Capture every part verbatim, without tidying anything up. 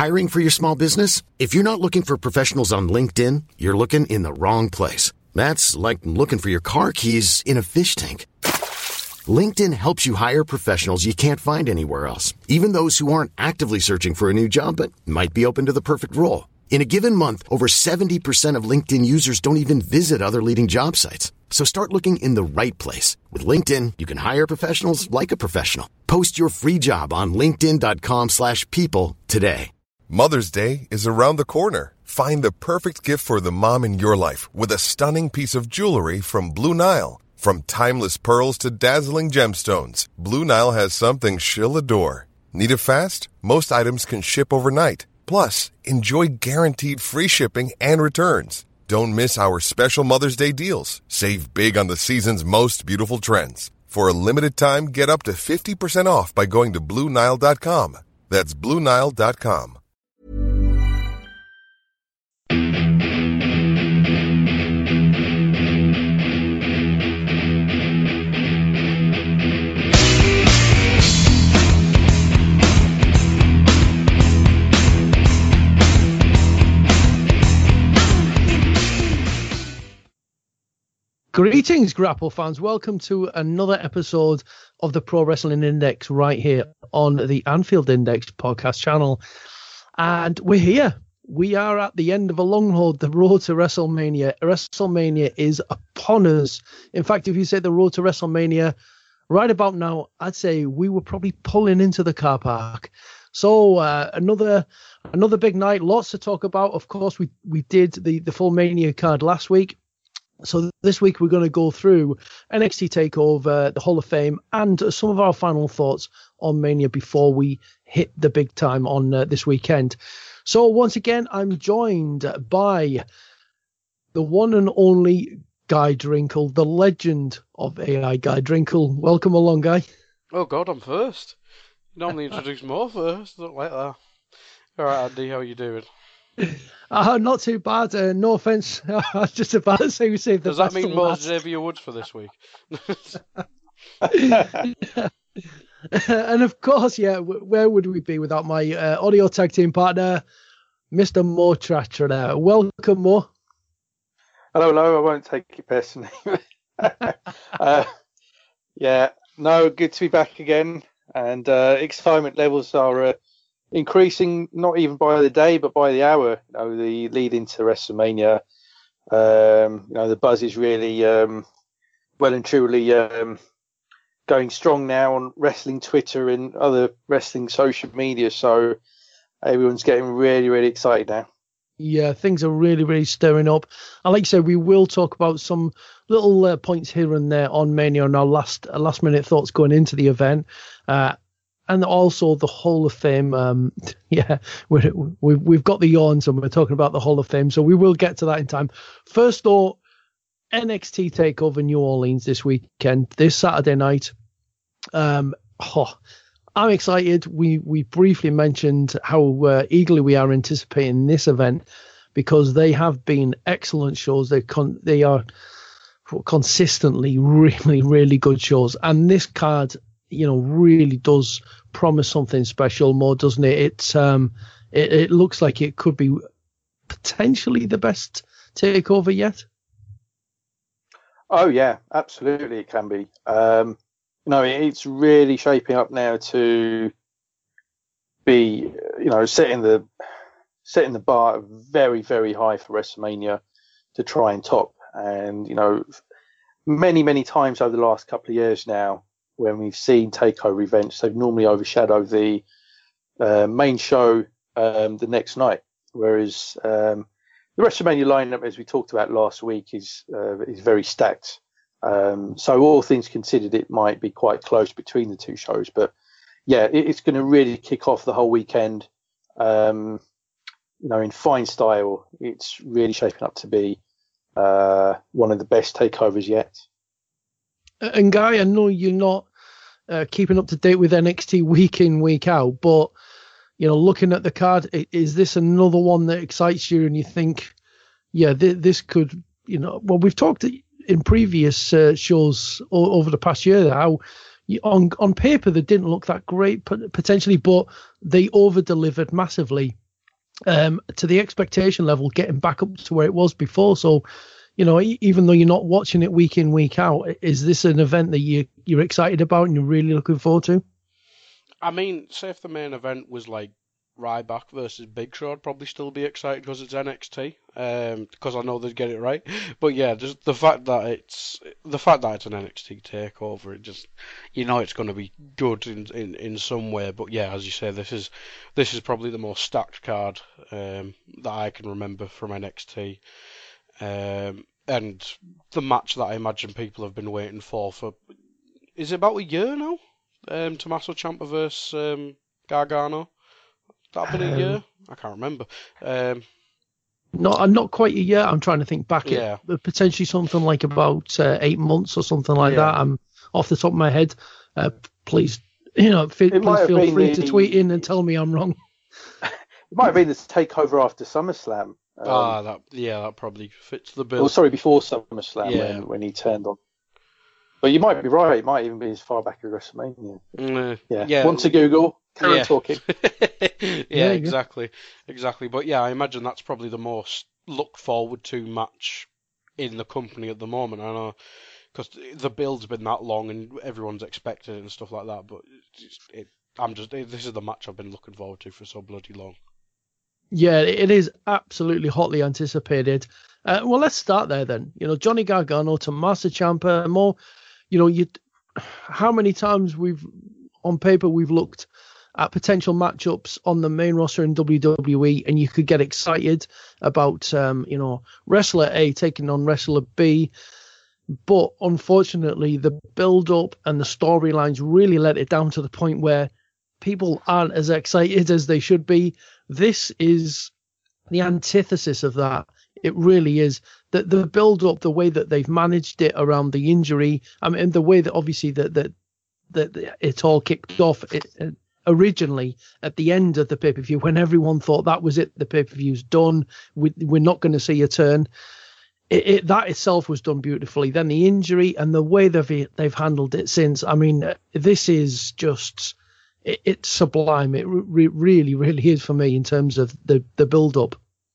Hiring for your small business? If you're not looking for professionals on LinkedIn, you're looking in the wrong place. That's like looking for your car keys in a fish tank. LinkedIn helps you hire professionals you can't find anywhere else, even those who aren't actively searching for a new job but might be open to the perfect role. In a given month, over seventy percent of LinkedIn users don't even visit other leading job sites. So start looking in the right place. With LinkedIn, you can hire professionals like a professional. Post your free job on linkedin.com slash people today. Mother's Day is around the corner. Find the perfect gift for the mom in your life with a stunning piece of jewelry from Blue Nile. From timeless pearls to dazzling gemstones, Blue Nile has something she'll adore. Need it fast? Most items can ship overnight. Plus, enjoy guaranteed free shipping and returns. Don't miss our special Mother's Day deals. Save big on the season's most beautiful trends. For a limited time, get up to fifty percent off by going to Blue Nile dot com. That's Blue Nile dot com. Greetings, Grapple fans. Welcome to another episode of the Pro Wrestling Index right here on the Anfield Index podcast channel. And we're here. We are at the end of a long road, the road to WrestleMania. WrestleMania is upon us. In fact, if you say the road to WrestleMania right about now, I'd say we were probably pulling into the car park. So uh, another another big night, lots to talk about. Of course, we, we did the, the full Mania card last week. So this week we're going to go through N X T TakeOver, the Hall of Fame, and some of our final thoughts on Mania before we hit the big time on uh, this weekend. So once again, I'm joined by the one and only Guy Drinkle, the legend of A I, Guy Drinkle. Welcome along, Guy. Oh God, I'm first. You normally introduce more first. I don't like that. All right, Andy, how are you doing? Uh, not too bad. Uh, no offence. I was just about to say we saved the Does that best mean till more last. Xavier Woods for this week? And of course, yeah, w- where would we be without my uh, audio tag team partner, Mister Mo Tratra? Welcome, Mo. Hello, hello. I won't take it personally. uh, yeah, no, good to be back again. And uh, excitement levels are uh, increasing, not even by the day, but by the hour. You know, the lead into WrestleMania. Um, you know, the buzz is really um, well and truly um, going strong now on wrestling Twitter and other wrestling social media. So everyone's getting really, really excited now. Yeah, things are really, really stirring up. And like I said, we will talk about some little uh, points here and there on Mania and our last uh, last minute thoughts going into the event. Uh, and also the Hall of Fame. Um, yeah, we're, we've, we've got the yawns and we're talking about the Hall of Fame. So we will get to that in time. First, though, N X T TakeOver New Orleans this weekend, this Saturday night. Um, oh, I'm excited. We we briefly mentioned how uh, eagerly we are anticipating this event because they have been excellent shows. They con- they are consistently really, really good shows. And this card, you know, really does promise something special more, doesn't it? It's, um, it, it looks like it could be potentially the best takeover yet. Oh, yeah, absolutely it can be. Um, you know, it's really shaping up now to be, you know, setting the setting the bar very, very high for WrestleMania to try and top. And, you know, many, many times over the last couple of years now, when we've seen takeover events, they've normally overshadowed the uh, main show um, the next night. Whereas um, the WrestleMania lineup, as we talked about last week, is uh, is very stacked. Um, so all things considered, it might be quite close between the two shows. But yeah, it, it's going to really kick off the whole weekend. Um, you know, in fine style. It's really shaping up to be uh, one of the best takeovers yet. And Guy, I know you're not uh, keeping up to date with N X T week in, week out, but you know, looking at the card, is this another one that excites you and you think, yeah, th- this could, you know, well, we've talked in previous uh, shows o- over the past year how you, on on paper they didn't look that great potentially, but they over delivered massively um, to the expectation level, getting back up to where it was before. So, you know, e- even though you're not watching it week in, week out, is this an event that you, you're excited about and you're really looking forward to? I mean, say if the main event was like Ryback versus Big Show, I'd probably still be excited because it's N X T, um, because I know they'd get it right. But yeah, just the fact that it's the fact that it's an N X T takeover, it just, you know, it's going to be good in, in, in some way. But yeah, as you say, this is this is probably the most stacked card um, that I can remember from N X T, um, and the match that I imagine people have been waiting for for is it about a year now? Um, Tommaso Ciampa versus um, Gargano. That been a year? Um, I can't remember. Um, not not quite a year. I'm trying to think back. Yeah. It, potentially something like about uh, eight months or something like Yeah. that. I'm off the top of my head. Uh, please, you know, f- please might have feel been free the- to tweet in and tell me I'm wrong. It might have been the takeover after SummerSlam. Um, ah, that yeah, that probably fits the bill. Well, sorry, before SummerSlam Yeah. when, when he turned on. But you might be right. It might even be as far back as WrestleMania. Mm, Yeah. yeah. Want to Google? Carry Yeah. on talking. yeah, Yeah, exactly, exactly. But yeah, I imagine that's probably the most looked forward to match in the company at the moment. I know because the build's been that long and everyone's expected it and stuff like that. But it's, it, I'm just it, this is the match I've been looking forward to for so bloody long. Yeah, it is absolutely hotly anticipated. Uh, well, let's start there then. You know, Johnny Gargano, Tommaso Ciampa, more. You know, you. How many times we've on paper we've looked at potential matchups on the main roster in W W E, and you could get excited about, um, you know, wrestler A taking on wrestler B. But unfortunately, the build-up and the storylines really let it down to the point where people aren't as excited as they should be. This is the antithesis of that. It really is. The, the build-up, the way that they've managed it around the injury, I mean, the way that obviously that that that it all kicked off it, it, originally at the end of the pay-per-view when everyone thought that was it, the pay-per-view's done, we, we're not going to see a turn. It, it, that itself was done beautifully. Then the injury and the way they've they've handled it since. I mean, this is just it, it's sublime. It re- really, really is for me in terms of the the build-up.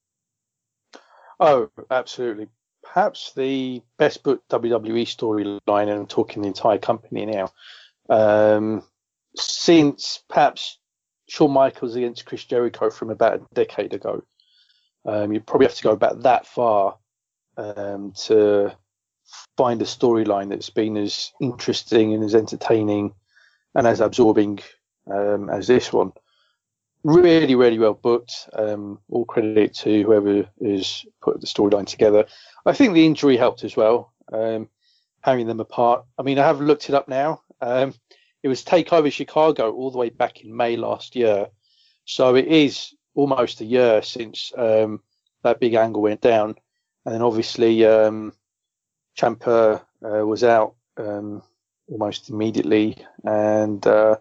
Oh, absolutely. Perhaps the best booked W W E storyline, and I'm talking the entire company now, um, since perhaps Shawn Michaels against Chris Jericho from about a decade ago. Um, you probably have to go back that far um, to find a storyline that's been as interesting and as entertaining and as absorbing um, as this one. Really, really well booked. Um, all credit to whoever has put the storyline together. I think the injury helped as well, um, having them apart. I mean, I have looked it up now. Um, it was TakeOver Chicago all the way back in May last year. So it is almost a year since um, that big angle went down. And then obviously um, Ciampa uh, was out um, almost immediately. And uh,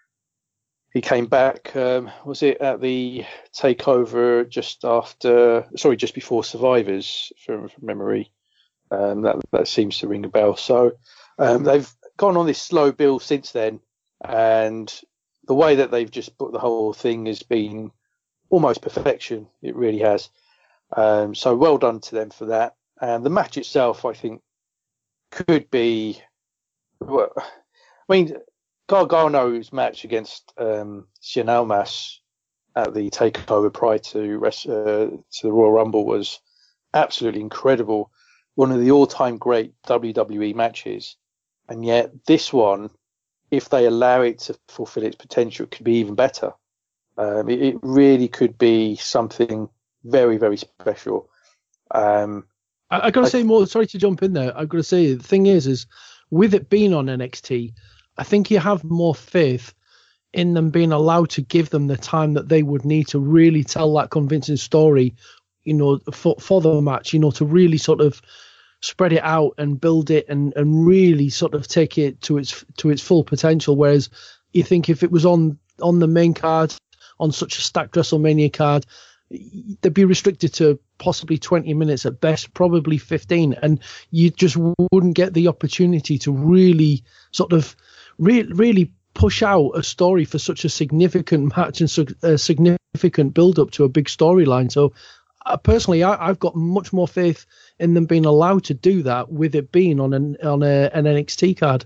he came back, um, was it at the takeover just after, sorry, just before Survivors, from, from memory. Um, that, that seems to ring a bell. So um, they've gone on this slow build since then. And the way that they've just put the whole thing has been almost perfection. It really has. Um, so well done to them for that. And the match itself, I think, could be, well, I mean, Gargano's match against um, Cien Almas at the takeover prior to uh, to the Royal Rumble was absolutely incredible. One of the all-time great W W E matches, and yet this one, if they allow it to fulfill its potential, it could be even better. Um, it, it really could be something very, very special. Um, I, I got to say more. Sorry to jump in there. I got to say the thing is, is with it being on N X T, I think you have more faith in them being allowed to give them the time that they would need to really tell that convincing story, you know, for, for the match, you know, to really sort of spread it out and build it and, and really sort of take it to its to its full potential. Whereas you think if it was on, on the main card, on such a stacked WrestleMania card, they'd be restricted to possibly twenty minutes at best, probably fifteen. And you just wouldn't get the opportunity to really sort of Re- really push out a story for such a significant match and su- a significant significant build-up to a big storyline. So uh, personally, I, I've got much more faith in them being allowed to do that with it being on an on a, an N X T card.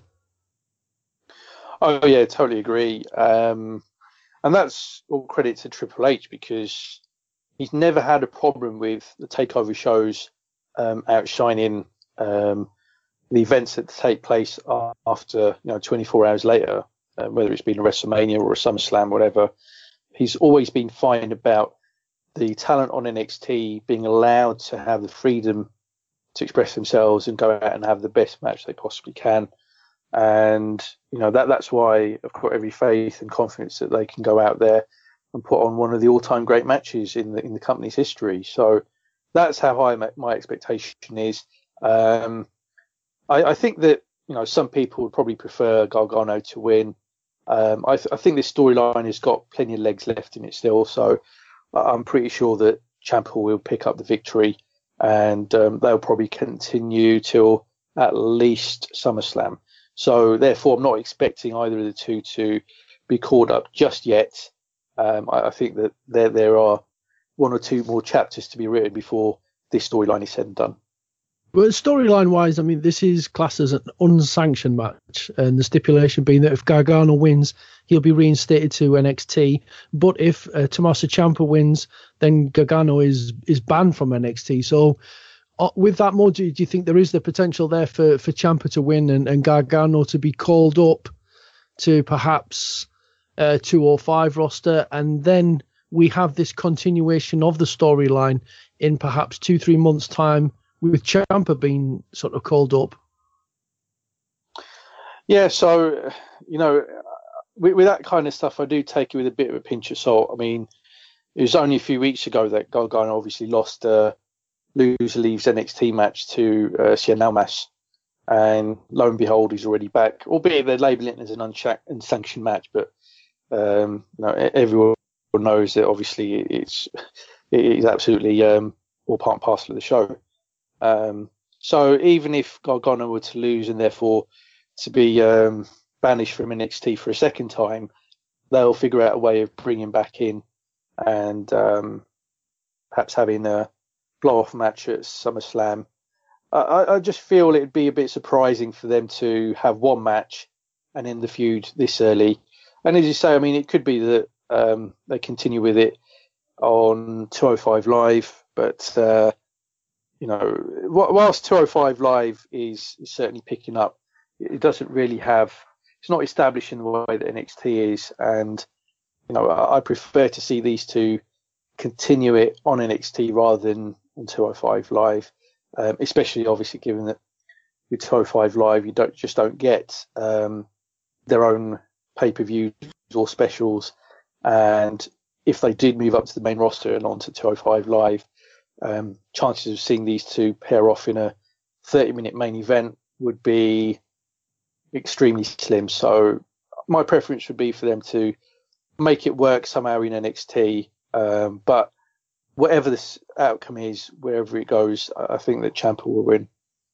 Oh yeah, totally agree. Um, and that's all credit to Triple H, because he's never had a problem with the takeover shows um, outshining um, the events that take place after, you know, twenty-four hours later, uh, whether it's been a WrestleMania or a SummerSlam, whatever. He's always been fine about the talent on N X T being allowed to have the freedom to express themselves and go out and have the best match they possibly can. And, you know, that that's why I've got every faith and confidence that they can go out there and put on one of the all-time great matches in the in the company's history. So that's how high my, my expectation is. Um, I, I think that, you know, some people would probably prefer Gargano to win. Um, I, th- I think this storyline has got plenty of legs left in it still, so I'm pretty sure that Ciampa will pick up the victory, and um, they'll probably continue till at least SummerSlam. So therefore, I'm not expecting either of the two to be called up just yet. Um, I, I think that there there are one or two more chapters to be written before this storyline is said and done. But storyline wise, I mean, this is classed as an unsanctioned match, and the stipulation being that if Gargano wins, he'll be reinstated to N X T. But if uh, Tommaso Ciampa wins, then Gargano is is banned from N X T. So uh, with that more, do, do you think there is the potential there for, for Ciampa to win and, and Gargano to be called up to perhaps uh, two oh five roster, and then we have this continuation of the storyline in perhaps two, three months' time, with Ciampa being sort of called up? Yeah, so, you know, with, with that kind of stuff, I do take it with a bit of a pinch of salt. I mean, it was only a few weeks ago that Gargano obviously lost a loser leaves N X T match to uh, Cien Almas, and lo and behold, he's already back, albeit they're labelling it as an unsanctioned match, but um, you know, everyone knows that obviously it's it's absolutely um, all part and parcel of the show. Um, so even if Gargano were to lose and therefore to be um, banished from N X T for a second time, they'll figure out a way of bringing back in and um, perhaps having a blow-off match at SummerSlam. I, I just feel it'd be a bit surprising for them to have one match and end the feud this early. And as you say, I mean, it could be that um, they continue with it on two oh five Live, but uh, you know, whilst two oh five Live is, is certainly picking up, it doesn't really have, it's not established in the way that N X T is. And, you know, I, I prefer to see these two continue it on N X T rather than on two oh five Live, um, especially obviously given that with two oh five Live, you don't just don't get um, their own pay-per-views or specials. And if they did move up to the main roster and onto two oh five Live, Um, chances of seeing these two pair off in a thirty minute main event would be extremely slim. So my preference would be for them to make it work somehow in N X T. Um, but whatever this outcome is, wherever it goes, I think that Ciampa will win.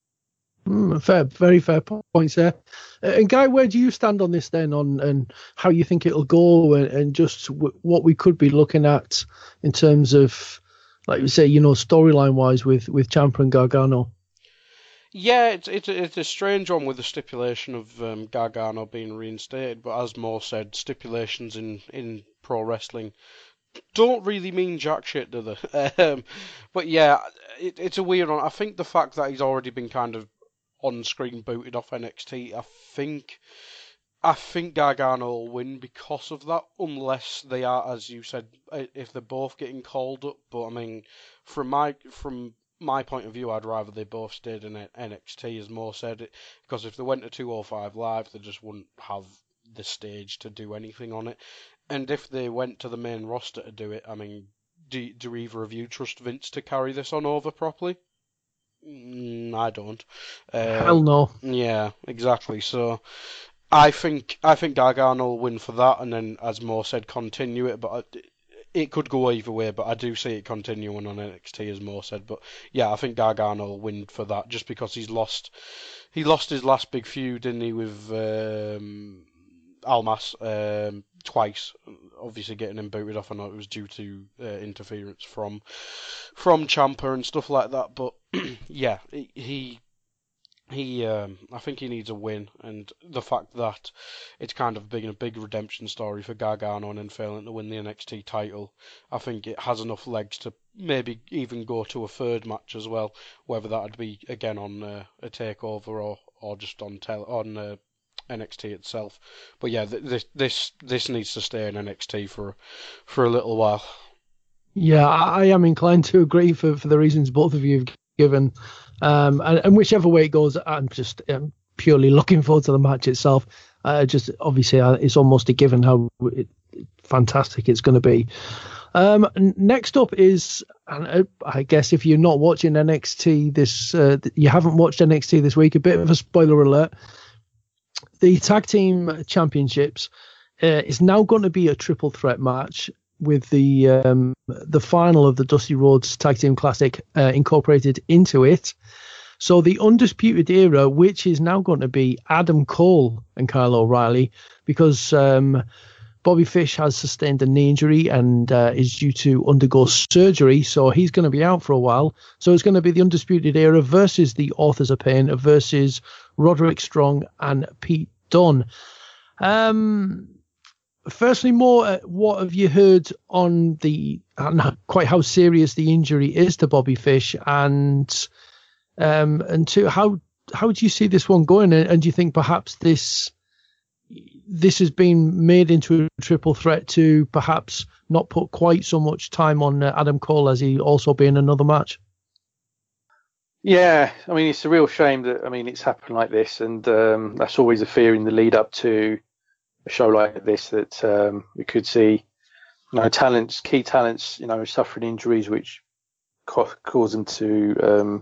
Mm, fair, very fair points there. Uh, and Guy, where do you stand on this then, on and how you think it'll go, and, and just w- what we could be looking at in terms of, like you say, you know, storyline wise with with Ciampa and Gargano? Yeah, it's it's it's a strange one with the stipulation of um, Gargano being reinstated, but as Mo said, stipulations in, in pro wrestling don't really mean jack shit, do they? Um, but yeah, it, it's a weird one. I think the fact that he's already been kind of on screen booted off N X T, I think I think Gargano will win because of that, unless they are, as you said, if they're both getting called up. But I mean, from my from my point of view, I'd rather they both stayed in N X T, as Mo said, it because if they went to two oh five Live, they just wouldn't have the stage to do anything on it. And if they went to the main roster to do it, I mean, do do either of you trust Vince to carry this on over properly? Mm, I don't. Uh, Hell no. Yeah, exactly. So I think I think Gargano will win for that, and then, as Mo said, continue it. But I, it could go either way. But I do see it continuing on N X T, as Mo said. But yeah, I think Gargano will win for that, just because he's lost. He lost his last big feud, didn't he, with um, Almas. Um, twice. Obviously, getting him booted off, I know it was due to uh, interference from from Ciampa and stuff like that. But yeah, he he um, I think he needs a win, and the fact that it's kind of been a big redemption story for Gargano and then failing to win the N X T title, I think it has enough legs to maybe even go to a third match as well, whether that would be again on uh, a takeover or or just on tel- on uh, N X T itself. But yeah, th- this this this needs to stay in N X T for for a little while. Yeah, I, I am inclined to agree for, for the reasons both of you have given. Um, and, and whichever way it goes, I'm just um, purely looking forward to the match itself. Uh, just obviously, uh, it's almost a given how it, fantastic it's going to be. Um, next up is, and uh, I guess if you're not watching N X T this, uh, you haven't watched N X T this week. A bit of a spoiler alert. The tag team championships uh, is now going to be a triple threat match with the um, the final of the Dusty Rhodes Tag Team Classic uh, incorporated into it. So the Undisputed Era, which is now going to be Adam Cole and Kyle O'Reilly, because um, Bobby Fish has sustained a knee injury and uh, is due to undergo surgery, so he's going to be out for a while. So it's going to be the Undisputed Era versus the Authors of Pain versus Roderick Strong and Pete Dunne. Um, firstly, more, uh, what have you heard on the uh, quite how serious the injury is to Bobby Fish, and um, and two, how how do you see this one going? And, and do you think perhaps this this has been made into a triple threat to perhaps not put quite so much time on uh, Adam Cole as he also be in another match? Yeah, I mean, it's a real shame that, I mean, it's happened like this, and um, that's always a fear in the lead up to a show like this, that um, we could see, you know, talents, key talents, you know, suffering injuries which co- cause them to, um,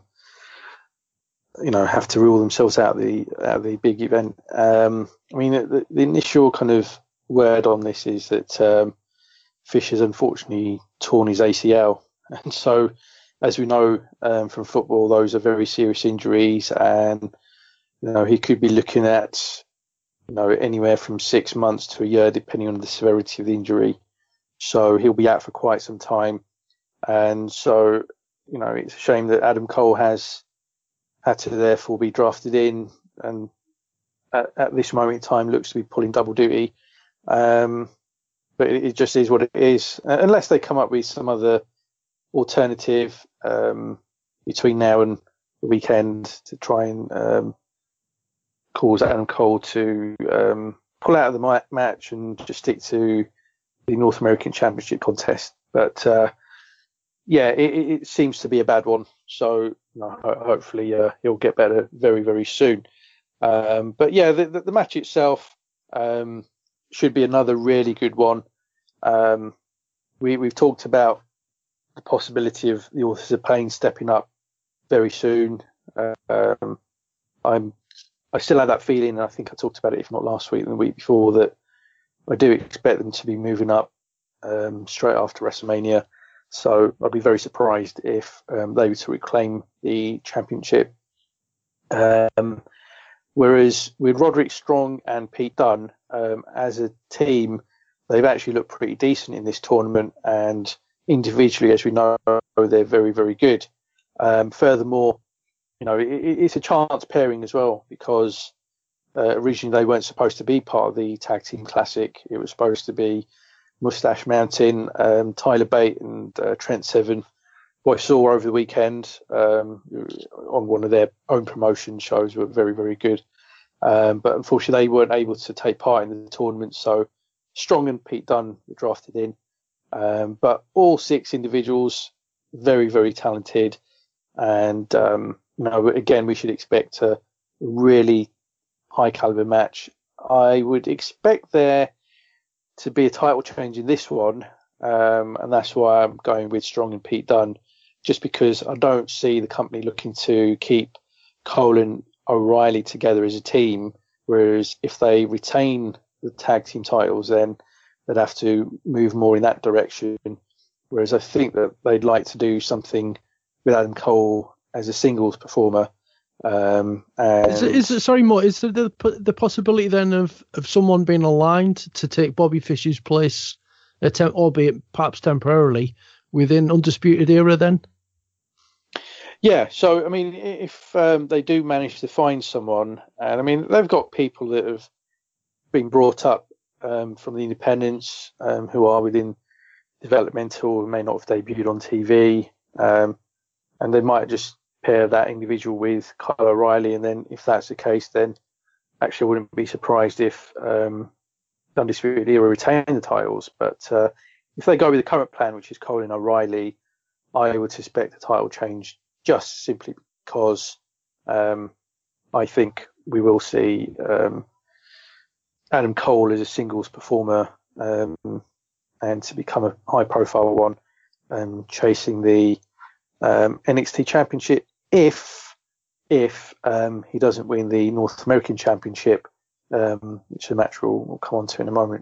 you know, have to rule themselves out of the out of the big event. Um, I mean, the, the initial kind of word on this is that um, Fish has unfortunately torn his A C L, and so, as we know um, from football, those are very serious injuries, and you know he could be looking at, you know, anywhere from six months to a year, depending on the severity of the injury. So he'll be out for quite some time, and so you know it's a shame that Adam Cole has had to therefore be drafted in, and at, at this moment in time looks to be pulling double duty. Um, but it, it just is what it is, unless they come up with some other alternative um, between now and the weekend to try and um, cause Adam Cole to um, pull out of the ma- match and just stick to the North American Championship contest. But uh, yeah, it, it seems to be a bad one. So you know, ho- hopefully uh, he'll get better very, very soon. Um, but yeah, the, the, the match itself um, should be another really good one. Um, we, we've talked about the possibility of the Authors of Pain stepping up very soon. Um, I'm, I still have that feeling, and I think I talked about it, if not last week, and the week before, that I do expect them to be moving up um, straight after WrestleMania. So I'd be very surprised if um, they were to reclaim the championship. Um, whereas with Roderick Strong and Pete Dunne, um, as a team, they've actually looked pretty decent in this tournament, and individually, as we know, they're very, very good. Um, furthermore, you know, it, it's a chance pairing as well, because uh, originally they weren't supposed to be part of the Tag Team Classic. It was supposed to be Mustache Mountain, um, Tyler Bate and uh, Trent Seven, who I saw over the weekend um, on one of their own promotion shows, were very, very good. Um, but unfortunately, they weren't able to take part in the tournament, so Strong and Pete Dunne were drafted in. Um, but all six individuals, very, very talented. And, um, you know, again, we should expect a really high caliber match. I would expect there to be a title change in this one. Um, and that's why I'm going with Strong and Pete Dunne, just because I don't see the company looking to keep Cole and O'Reilly together as a team. Whereas if they retain the tag team titles, then they'd have to move more in that direction. Whereas I think that they'd like to do something with Adam Cole as a singles performer, Um, and is it, is it, sorry, Mo, is there the the possibility then of, of someone being aligned to take Bobby Fish's place, attempt, albeit perhaps temporarily, within Undisputed Era then? Yeah, so I mean, if um, they do manage to find someone, and I mean, they've got people that have been brought up um, from the independents um, who are within developmental, who may not have debuted on T V, um, and they might just pair that individual with Kyle O'Reilly, and then if that's the case, then actually I wouldn't be surprised if um, Undisputed Era retain the titles. But uh, if they go with the current plan, which is Cole and O'Reilly, I would suspect the title change just simply because um, I think we will see um, Adam Cole as a singles performer um, and to become a high-profile one, um, chasing the um, N X T Championship if if um, he doesn't win the North American Championship, um, which the match will we'll come on to in a moment.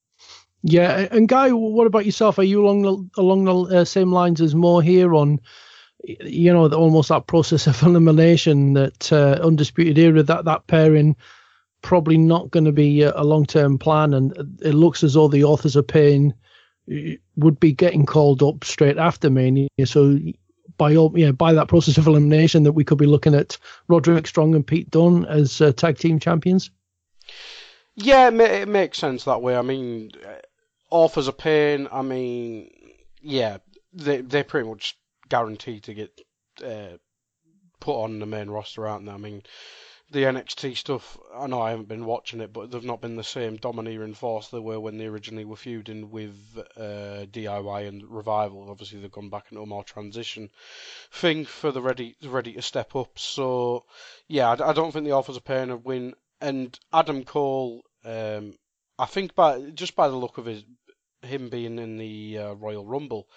Yeah, and Guy, what about yourself? Are you along the, along the uh, same lines as Mo here on, you know, almost that process of elimination that uh, Undisputed Era, that, that pairing probably not going to be a, a long-term plan, and it looks as though the authors of pain would be getting called up straight after Mania. So by all, yeah, by that process of elimination, that we could be looking at Roderick Strong and Pete Dunne as uh, tag team champions. Yeah, it, ma- it makes sense that way. I mean, authors of pain. I mean, yeah, they they pretty much guaranteed to get uh, put on the main roster, aren't they? I mean, the N X T stuff, I know I haven't been watching it, but they've not been the same domineering force they were when they originally were feuding with uh, D I Y and Revival. Obviously, they've gone back into a more transition thing for the ready ready to step up. So, yeah, I, I don't think the authors of pain have win. And Adam Cole, um, I think by just by the look of his him being in the uh, Royal Rumble,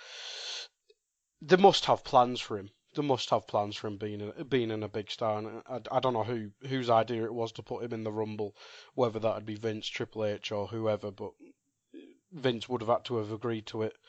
they must have plans for him. They must have plans for him being a, being in a big star. And I, I don't know who whose idea it was to put him in the Rumble, whether that would be Vince, Triple H, or whoever. But Vince would have had to have agreed to it.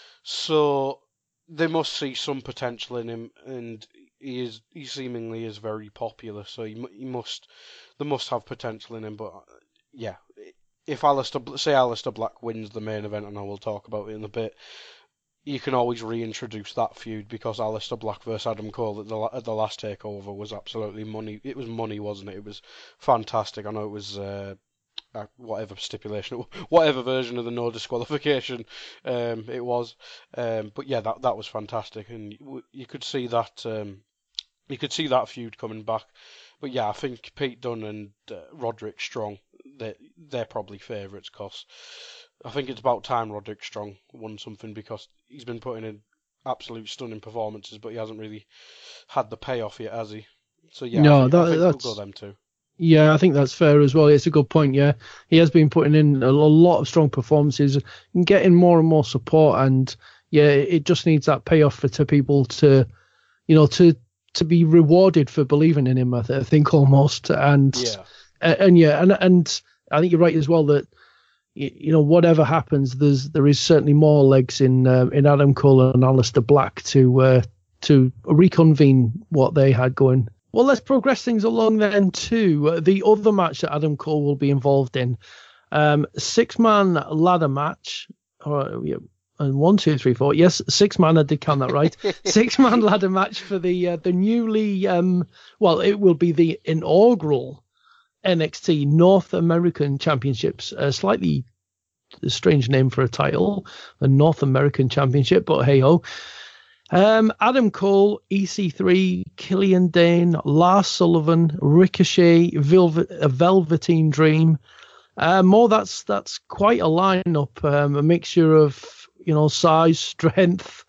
So they must see some potential in him, and he is he seemingly is very popular. So he he must they must have potential in him. But yeah, if Aleister say Aleister Black wins the main event, and I will talk about it in a bit, you can always reintroduce that feud, because Aleister Black versus Adam Cole at the at the last takeover was absolutely money. It was money, wasn't it? It was fantastic. I know it was uh, whatever stipulation, whatever version of the no disqualification um, it was. Um, but yeah, that that was fantastic, and you, you could see that um, you could see that feud coming back. But yeah, I think Pete Dunne and uh, Roderick Strong, they they're probably favourites, because I think it's about time Roderick Strong won something, because he's been putting in absolute stunning performances, but he hasn't really had the payoff yet, has he? So yeah, no, I think, that, I think that's we'll go them too. Yeah, I think that's fair as well. It's a good point. Yeah, he has been putting in a lot of strong performances and getting more and more support, and yeah, it just needs that payoff for to people to, you know, to to be rewarded for believing in him. I, th- I think almost, and yeah. and, and yeah, and and I think you're right as well that, you know, whatever happens, there's there is certainly more legs in uh, in Adam Cole and Aleister Black to uh, to reconvene what they had going. Well, let's progress things along then to uh, the other match that Adam Cole will be involved in, um, six man ladder match. Or, yeah, and one, two, three, four. Yes, six man. I did count that right. Six man ladder match for the uh, the newly um, well, it will be the inaugural N X T North American Championships. A slightly strange name for a title, a North American Championship, but hey ho. Um, Adam Cole, E C three, Killian Dane, Lars Sullivan, Ricochet, Velvet, a Velveteen Dream. Uh, more, that's that's quite a lineup, um, a mixture of, you know, size, strength,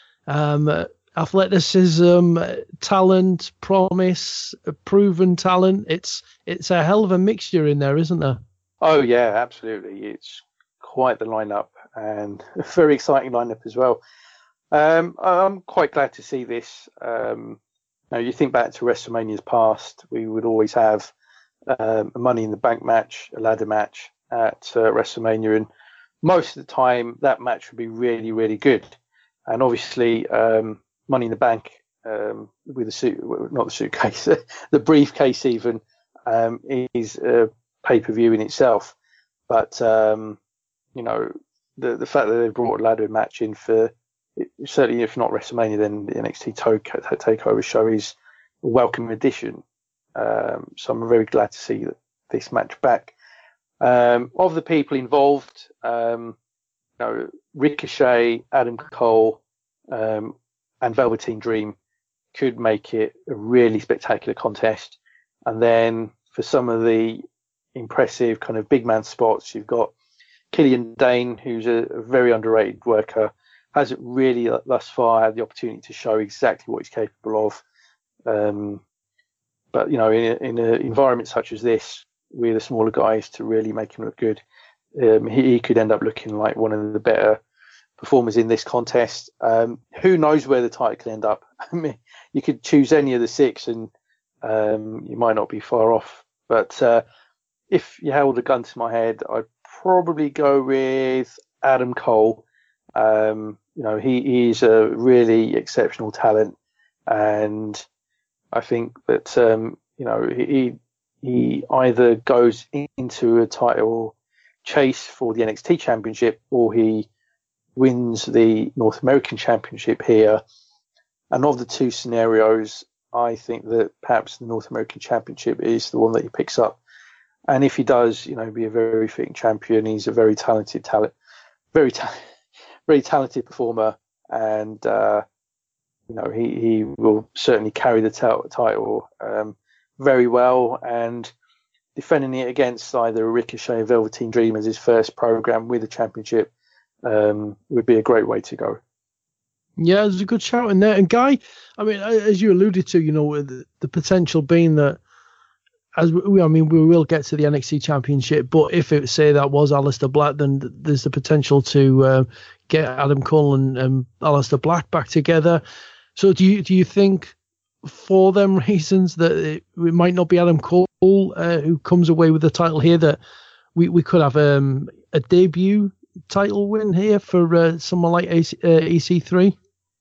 um, athleticism, talent, promise, proven talent. It's it's a hell of a mixture in there, isn't there? Oh yeah, absolutely. It's quite the lineup, and a very exciting lineup as well. Um, I'm quite glad to see this. Um, you know, you think back to WrestleMania's past, we would always have um, a Money in the Bank match, a ladder match at uh, WrestleMania, and most of the time that match would be really, really good. And obviously, um, Money in the Bank um, with the suit, not the suitcase, the briefcase even, um, is a pay-per-view in itself. But, um, you know, the the fact that they brought a ladder match in for, certainly if not WrestleMania, then the N X T TakeOver show is a welcome addition. Um, so I'm very glad to see this match back. Um, of the people involved, um, you know, Ricochet, Adam Cole, um, and Velveteen Dream could make it a really spectacular contest. And then for some of the impressive kind of big man spots, you've got Killian Dane, who's a, a very underrated worker, hasn't really uh, thus far had the opportunity to show exactly what he's capable of. Um, but, you know, in, in an environment such as this, with the smaller guys to really make him look good, um, he, he could end up looking like one of the better performers in this contest. Um, who knows where the title could end up? I mean, you could choose any of the six and um, you might not be far off. But uh, if you held a gun to my head, I'd probably go with Adam Cole. Um, you know, he, he's a really exceptional talent, and I think that um, you know he he either goes into a title chase for the N X T Championship, or he wins the North American Championship here. And of the two scenarios, I think that perhaps the North American Championship is the one that he picks up. And if he does, you know, be a very fitting champion, he's a very talented talent, very ta- very talented performer, and uh, you know he, he will certainly carry the t- title um, very well. And defending it against either Ricochet or Velveteen Dream as his first program with the championship um, would be a great way to go. Yeah, there's a good shout in there. And Guy, I mean, as you alluded to, you know, the, the potential being that, as we, I mean, we will get to the N X T Championship, but if it say that was Aleister Black, then there's the potential to uh, get Adam Cole and um, Aleister Black back together. So do you do you think, for them reasons, that it, it might not be Adam Cole uh, who comes away with the title here, that we, we could have um, a debut title win here for uh, someone like A C, uh, E C three?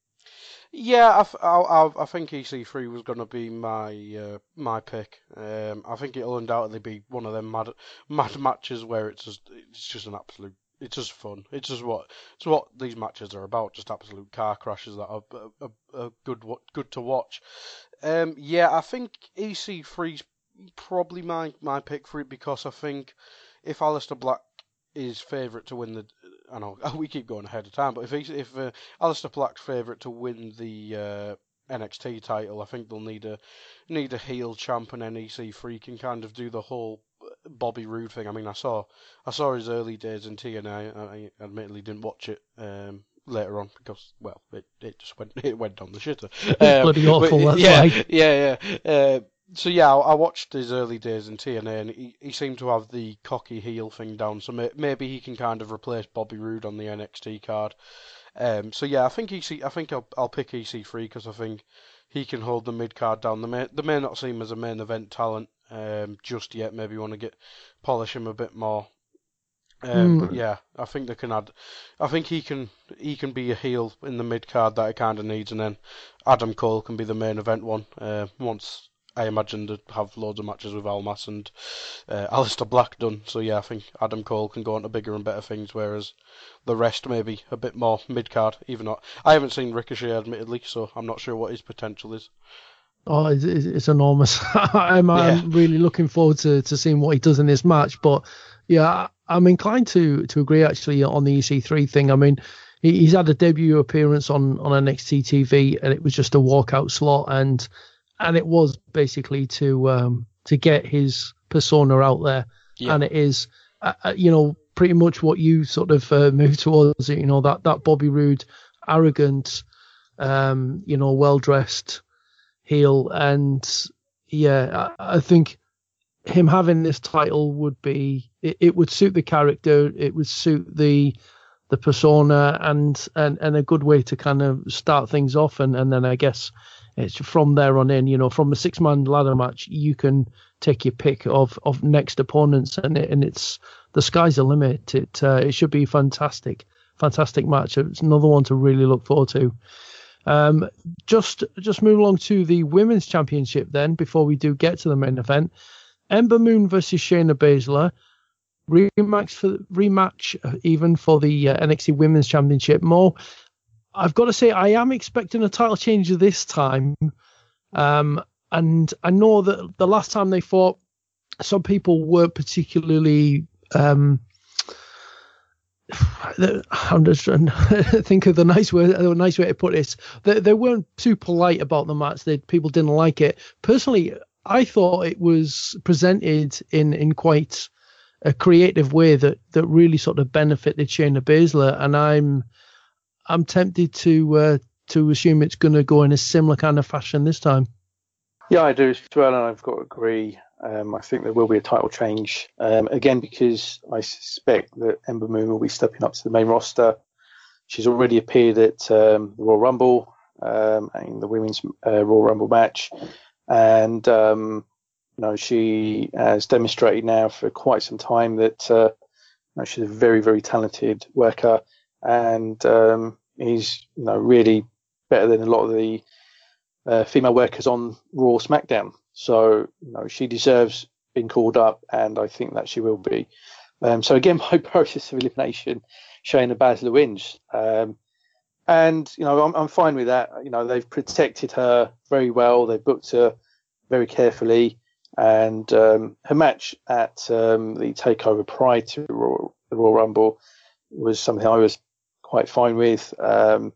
Yeah, I, I, I think E C three was going to be my uh, my pick. Um, I think it'll undoubtedly be one of them mad mad matches where it's just it's just an absolute it's just fun. It's just what it's what these matches are about. Just absolute car crashes that are, are, are good good to watch. Um, yeah, I think E C three's probably my my pick for it, because I think if Aleister Black is favourite to win the, I know we keep going ahead of time, but if he's, if uh, Aleister Black's favourite to win the uh, N X T title, I think they'll need a need a heel champ, and then E C three can kind of do the whole Bobby Roode thing. I mean, I saw I saw his early days in T N A. I admittedly didn't watch it um, later on because, well, it, it just went it went down the shitter. Um, bloody awful. but, That's yeah, why. yeah, yeah. Uh, So yeah, I watched his early days in T N A, and he, he seemed to have the cocky heel thing down. So may, maybe he can kind of replace Bobby Roode on the N X T card. Um, so yeah, I think E C. I think I'll I'll pick E C three because I think he can hold the mid card down. They may they may not see him as a main event talent um, just yet. Maybe want to get polish him a bit more. Um, mm. But yeah, I think they can add. I think he can he can be a heel in the mid card that it kind of needs, and then Adam Cole can be the main event one uh, once. I imagine to have loads of matches with Almas and uh, Aleister Black done. So yeah, I think Adam Cole can go on to bigger and better things, whereas the rest maybe a bit more mid-card, even not. I haven't seen Ricochet, admittedly, so I'm not sure what his potential is. Oh, it's, it's enormous. I'm, yeah. I'm really looking forward to, to seeing what he does in this match. But yeah, I'm inclined to, to agree actually on the E C three thing. I mean, he, he's had a debut appearance on, on N X T T V, and it was just a walkout slot, and And it was basically to um, to get his persona out there, yeah. And it is, uh, you know, pretty much what you sort of uh, moved towards. You know, that that Bobby Roode, arrogant, um, you know, well dressed heel, and yeah, I, I think him having this title would be it, it would suit the character, it would suit the the persona, and and and a good way to kind of start things off, and and then I guess. It's from there on in, you know, from a six-man ladder match, you can take your pick of, of next opponents, and it, and it's the sky's the limit. It uh, it should be fantastic, fantastic match. It's another one to really look forward to. Um, just just move along to the women's championship then. Before we do get to the main event, Ember Moon versus Shayna Baszler. Rematch for rematch even for the uh, N X T Women's Championship. Mo, I've got to say I am expecting a title change this time, um, and I know that the last time they fought, some people weren't particularly. Um, I'm just trying to think of the nice way, a nice way to put this. They, they weren't too polite about the match. They, people didn't like it. Personally, I thought it was presented in in quite a creative way that, that really sort of benefited Shayna Baszler, and I'm I'm tempted to uh, to assume it's going to go in a similar kind of fashion this time. Yeah, I do as well, and I've got to agree. Um, I think there will be a title change um, again because I suspect that Ember Moon will be stepping up to the main roster. She's already appeared at um, the Royal Rumble um, and the women's uh, Royal Rumble match, and um, you know, she has demonstrated now for quite some time that uh, you know, she's a very, very talented worker, and um, is you know really better than a lot of the uh, female workers on Raw, SmackDown. So you know she deserves being called up, and I think that she will be. Um, so again, by process of elimination, Shayna Baszler wins, um, and you know I'm, I'm fine with that. You know they've protected her very well. They've booked her very carefully. And um, her match at um, the takeover prior to Royal, the Royal Rumble was something I was quite fine with, um,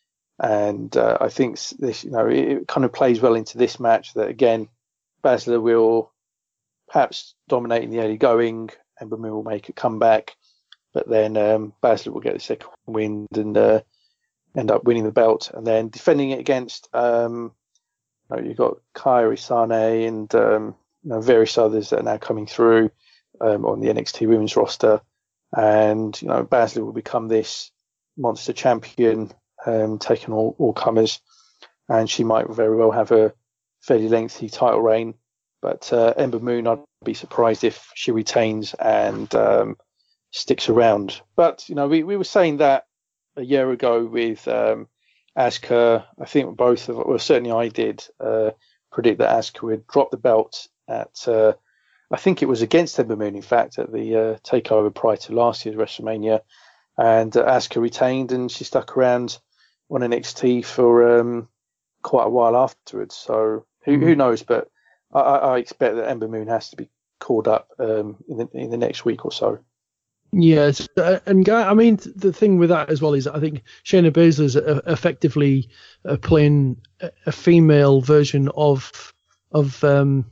and uh, I think this, you know, it, it kind of plays well into this match. That again, Baszler will perhaps dominate in the early going, Ember Moon will make a comeback, but then um, Baszler will get the second win and uh, end up winning the belt, and then defending it against. Um, You know, you've got Kairi Sane and um, you know, various others that are now coming through um, on the N X T Women's roster, and you know Baszler will become this monster champion, um, taking all, all comers, and she might very well have a fairly lengthy title reign. But uh, Ember Moon, I'd be surprised if she retains and um, sticks around. But you know, we, we were saying that a year ago with. Um, Asuka, I think both of well, certainly I did uh, predict that Asuka would drop the belt at, uh, I think it was against Ember Moon, in fact, at the uh, takeover prior to last year's WrestleMania, and uh, Asuka retained, and she stuck around on N X T for um, quite a while afterwards. So who, mm. who knows? But I, I expect that Ember Moon has to be called up um, in the in the next week or so. Yes, uh, and Guy, I mean, the thing with that as well is I think Shayna Baszler is effectively uh, playing a female version of of um,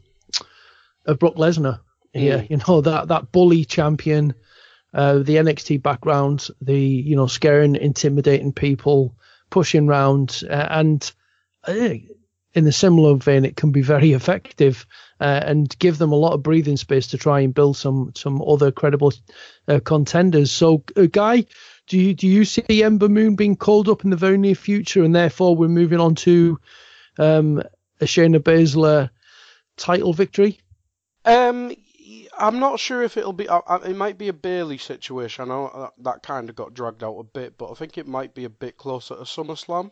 of Brock Lesnar here. Mm. You know, that that bully champion, uh, the N X T background, the you know scaring, intimidating people, pushing round, uh, and uh, in a similar vein, it can be very effective. Uh, and give them a lot of breathing space to try and build some some other credible uh, contenders. So, uh, Guy, do you do you see Ember Moon being called up in the very near future, and therefore we're moving on to um, a Shayna Baszler title victory? Um, I'm not sure if it'll be. Uh, it might be a Bayley situation. I know that, that kind of got dragged out a bit, but I think it might be a bit closer to SummerSlam.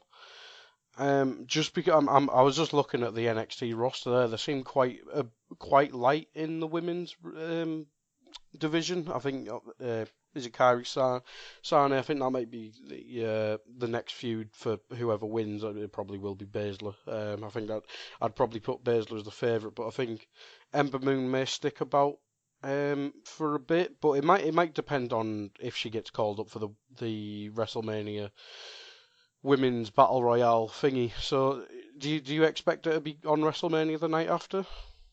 Um, just because I'm, I'm, I was just looking at the N X T roster there. They seem quite, uh, quite light in the women's um, division. I think uh, is it Kairi Sane? I think that might be the uh, the next feud for whoever wins. It probably will be Baszler. Um, I think that I'd probably put Baszler as the favourite, but I think Ember Moon may stick about um, for a bit. But it might it might depend on if she gets called up for the the WrestleMania Women's Battle Royale thingy. So, do you do you expect it to be on WrestleMania the night after?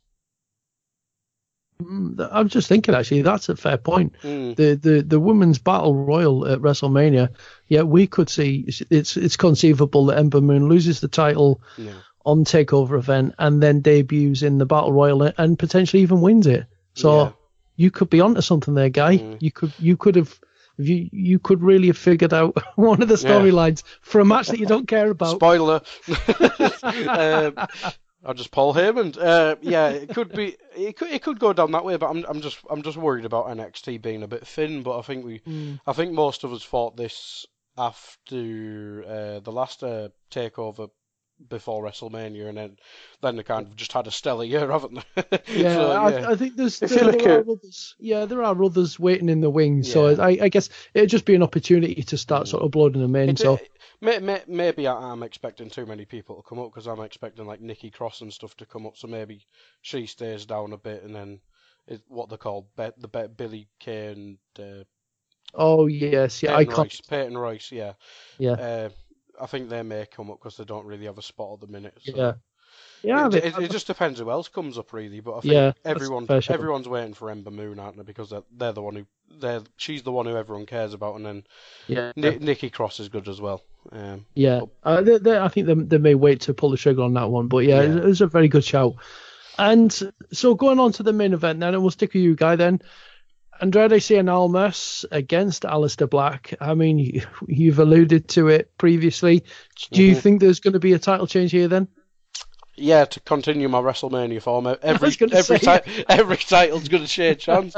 I'm just thinking, actually, that's a fair point. Mm. The the the Women's Battle Royal at WrestleMania, yeah, we could see it's it's conceivable that Ember Moon loses the title yeah. on Takeover event and then debuts in the Battle Royal and potentially even wins it. So yeah. you could be onto something there, Guy. Mm. You could you could have. You you could really have figured out one of the storylines yeah. for a match that you don't care about. Spoiler. um, I'll just Paul Heyman. Uh, yeah, it could be. It could it could go down that way, but I'm I'm just I'm just worried about N X T being a bit thin. But I think we, mm. I think most of us thought this after uh, the last uh, takeover before WrestleMania, and then then they kind of just had a stellar year, haven't they? Yeah, so, I, yeah. I think there's If there, you look there are at- others. Yeah, there are others waiting in the wings. So Yeah. I, I guess it'd just be an opportunity to start sort of uploading them in. It- so it- may, may, maybe I- I'm expecting too many people to come up because I'm expecting like Nikki Cross and stuff to come up. So maybe she stays down a bit, and then it, what they call be, the be, Billy Kay and uh, oh yes, yeah, Peyton I Royce. Peyton Royce, yeah. yeah, Uh, I think they may come up because they don't really have a spot at the minute. So. yeah, yeah. It, but- it, it just depends who else comes up, really. But I think Yeah, that's everyone, fair shout. everyone's waiting for Ember Moon, aren't they? Because they're, they're the one who, they're she's the one who everyone cares about, and then yeah, Ni- Nikki Cross is good as well. Um, yeah. Uh, they, they, I think they, they may wait to pull the trigger on that one, but yeah, Yeah. it was a very good shout. And so going on to the main event then, and we'll stick with you, Guy. Then Andrade Cien Almas against Aleister Black. I mean, you, you've alluded to it previously. Do you Mhm. think there's going to be a title change here then? Yeah, to continue my WrestleMania form, every was gonna every, say. ti- every title's going to change hands.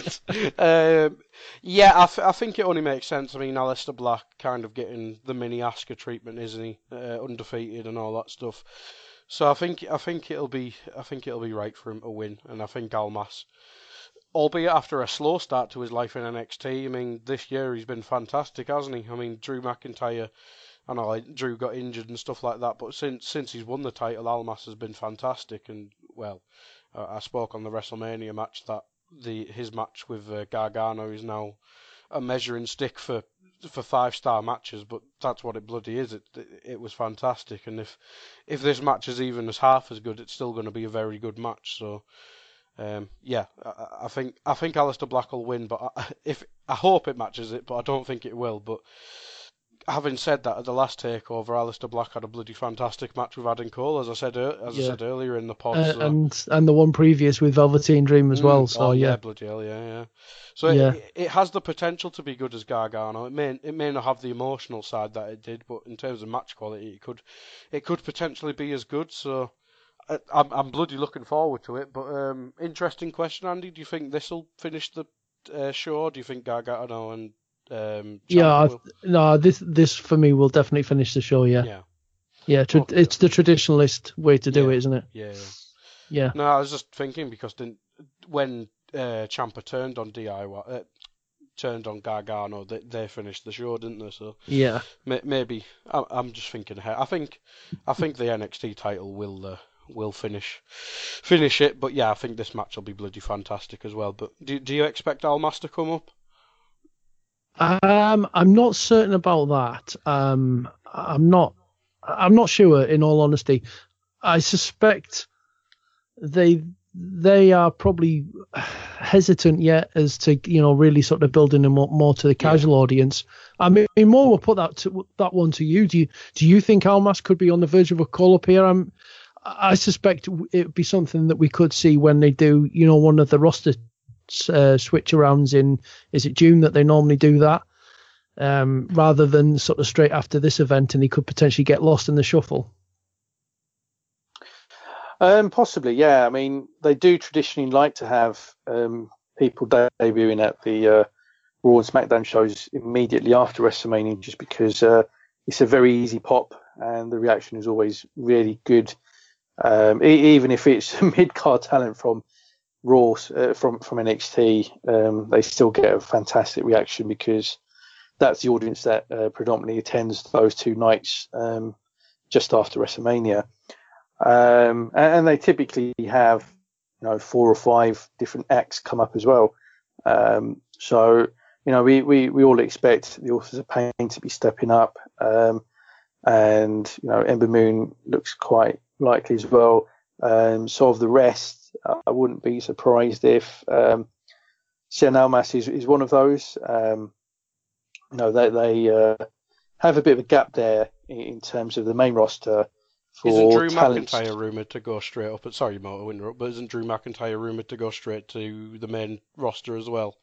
um, yeah, I, th- I think it only makes sense. I mean, Aleister Black kind of getting the mini Asuka treatment, isn't he? Uh, undefeated and all that stuff. So I think I think it'll be I think it'll be right for him to win, and I think Almas, albeit after a slow start to his life in N X T. I mean, this year he's been fantastic, hasn't he? I mean, Drew McIntyre. I know like, Drew got injured and stuff like that, but since since he's won the title, Almas has been fantastic. And well, uh, I spoke on the WrestleMania match that the his match with uh, Gargano is now a measuring stick for for five star matches, but that's what it bloody is. It, it it was fantastic, and if if this match is even as half as good, it's still going to be a very good match. So. Um, yeah, I, I think I think Aleister Black will win, but I, if I hope it matches it, but I don't think it will. But having said that, at the last takeover, Aleister Black had a bloody fantastic match with Adam Cole, as I said ear- as Yeah. I said earlier in the pod. Uh, so. and and the one previous with Velveteen Dream as Mm, well. So oh, yeah, bloody hell, yeah, yeah. So Yeah. It, it has the potential to be good as Gargano. It may it may not have the emotional side that it did, but in terms of match quality, it could it could potentially be as good. So. I- I'm I'm bloody looking forward to it, but um, interesting question, Andy. Do you think this will finish the uh, show? Or do you think Gargano and um, yeah. Ciampa I, will? no, this this for me will definitely finish the show. Yeah, Yeah, yeah. Tra- Okay. It's the traditionalist way to do Yeah. it, isn't it? yeah, yeah. Yeah. No, I was just thinking because didn't, when uh, Ciampa turned on D I Y, uh, turned on Gargano, they, they finished the show, didn't they? So Yeah. may, maybe I, I'm just thinking ahead. I think I think the N X T title will. Uh, will finish finish it, but yeah, I think this match will be bloody fantastic as well. But do do you expect Almas to come up? Um, I'm not certain about that. Um, I'm not. I'm not sure. In all honesty, I suspect they they are probably hesitant yet as to you know really sort of building them up more to the casual audience. I mean, more will put that to, that one to you. Do you do you think Almas could be on the verge of a call up here? I'm. I suspect it would be something that we could see when they do, you know, one of the roster uh, switch arounds in, is it June that they normally do that, um, rather than sort of straight after this event, and he could potentially get lost in the shuffle. Um, possibly, yeah. I mean, they do traditionally like to have um, people debuting at the uh, Raw and SmackDown shows immediately after WrestleMania, just because uh, it's a very easy pop and the reaction is always really good. Um, e- even if it's mid-card talent from Raw, uh, from from N X T, um, they still get a fantastic reaction because that's the audience that uh, predominantly attends those two nights um, just after WrestleMania. Um, and, and they typically have, you know, four or five different acts come up as well. Um, so, you know, we, we, we all expect the Authors of Pain to be stepping up. Um, and, you know, Ember Moon looks quite likely as well. Um, so of the rest, I wouldn't be surprised if um, Cien Almas is, is one of those. Um, you know, they, they uh, have a bit of a gap there in, in terms of the main roster. For isn't Drew talents. McIntyre rumoured to go straight up? Sorry, Mo, to interrupt, but isn't Drew McIntyre rumoured to go straight to the main roster as well?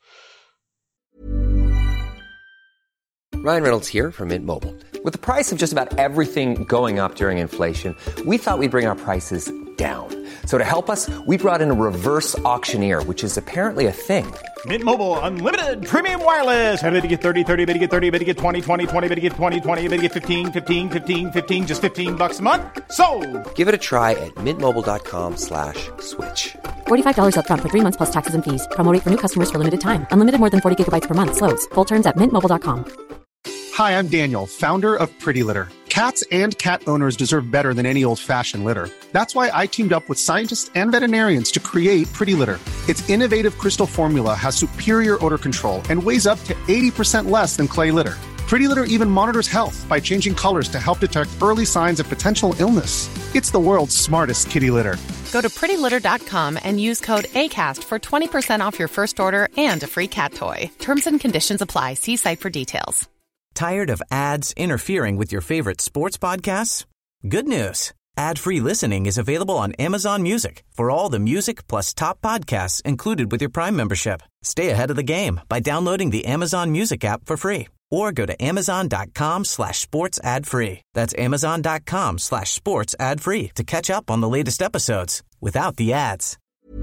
Ryan Reynolds here from Mint Mobile. With the price of just about everything going up during inflation, we thought we'd bring our prices down. So to help us, we brought in a reverse auctioneer, which is apparently a thing. Mint Mobile Unlimited Premium Wireless. How to get thirty, thirty, how to get thirty, how to get twenty, twenty, twenty, how to get twenty, twenty, how to get fifteen, fifteen, fifteen, fifteen, just fifteen bucks a month? Sold! Give it a try at mintmobile.com slash switch. forty-five dollars up front for three months plus taxes and fees. Promo rate for new customers for limited time. Unlimited more than forty gigabytes per month. Slows full terms at mint mobile dot com. Hi, I'm Daniel, founder of Pretty Litter. Cats and cat owners deserve better than any old-fashioned litter. That's why I teamed up with scientists and veterinarians to create Pretty Litter. Its innovative crystal formula has superior odor control and weighs up to eighty percent less than clay litter. Pretty Litter even monitors health by changing colors to help detect early signs of potential illness. It's the world's smartest kitty litter. Go to pretty litter dot com and use code ACAST for twenty percent off your first order and a free cat toy. Terms and conditions apply. See site for details. Tired of ads interfering with your favorite sports podcasts? Good news. Ad-free listening is available on Amazon Music for all the music plus top podcasts included with your Prime membership. Stay ahead of the game by downloading the Amazon Music app for free or go to amazon.com slash sports ad free. That's amazon.com slash sports ad free to catch up on the latest episodes without the ads.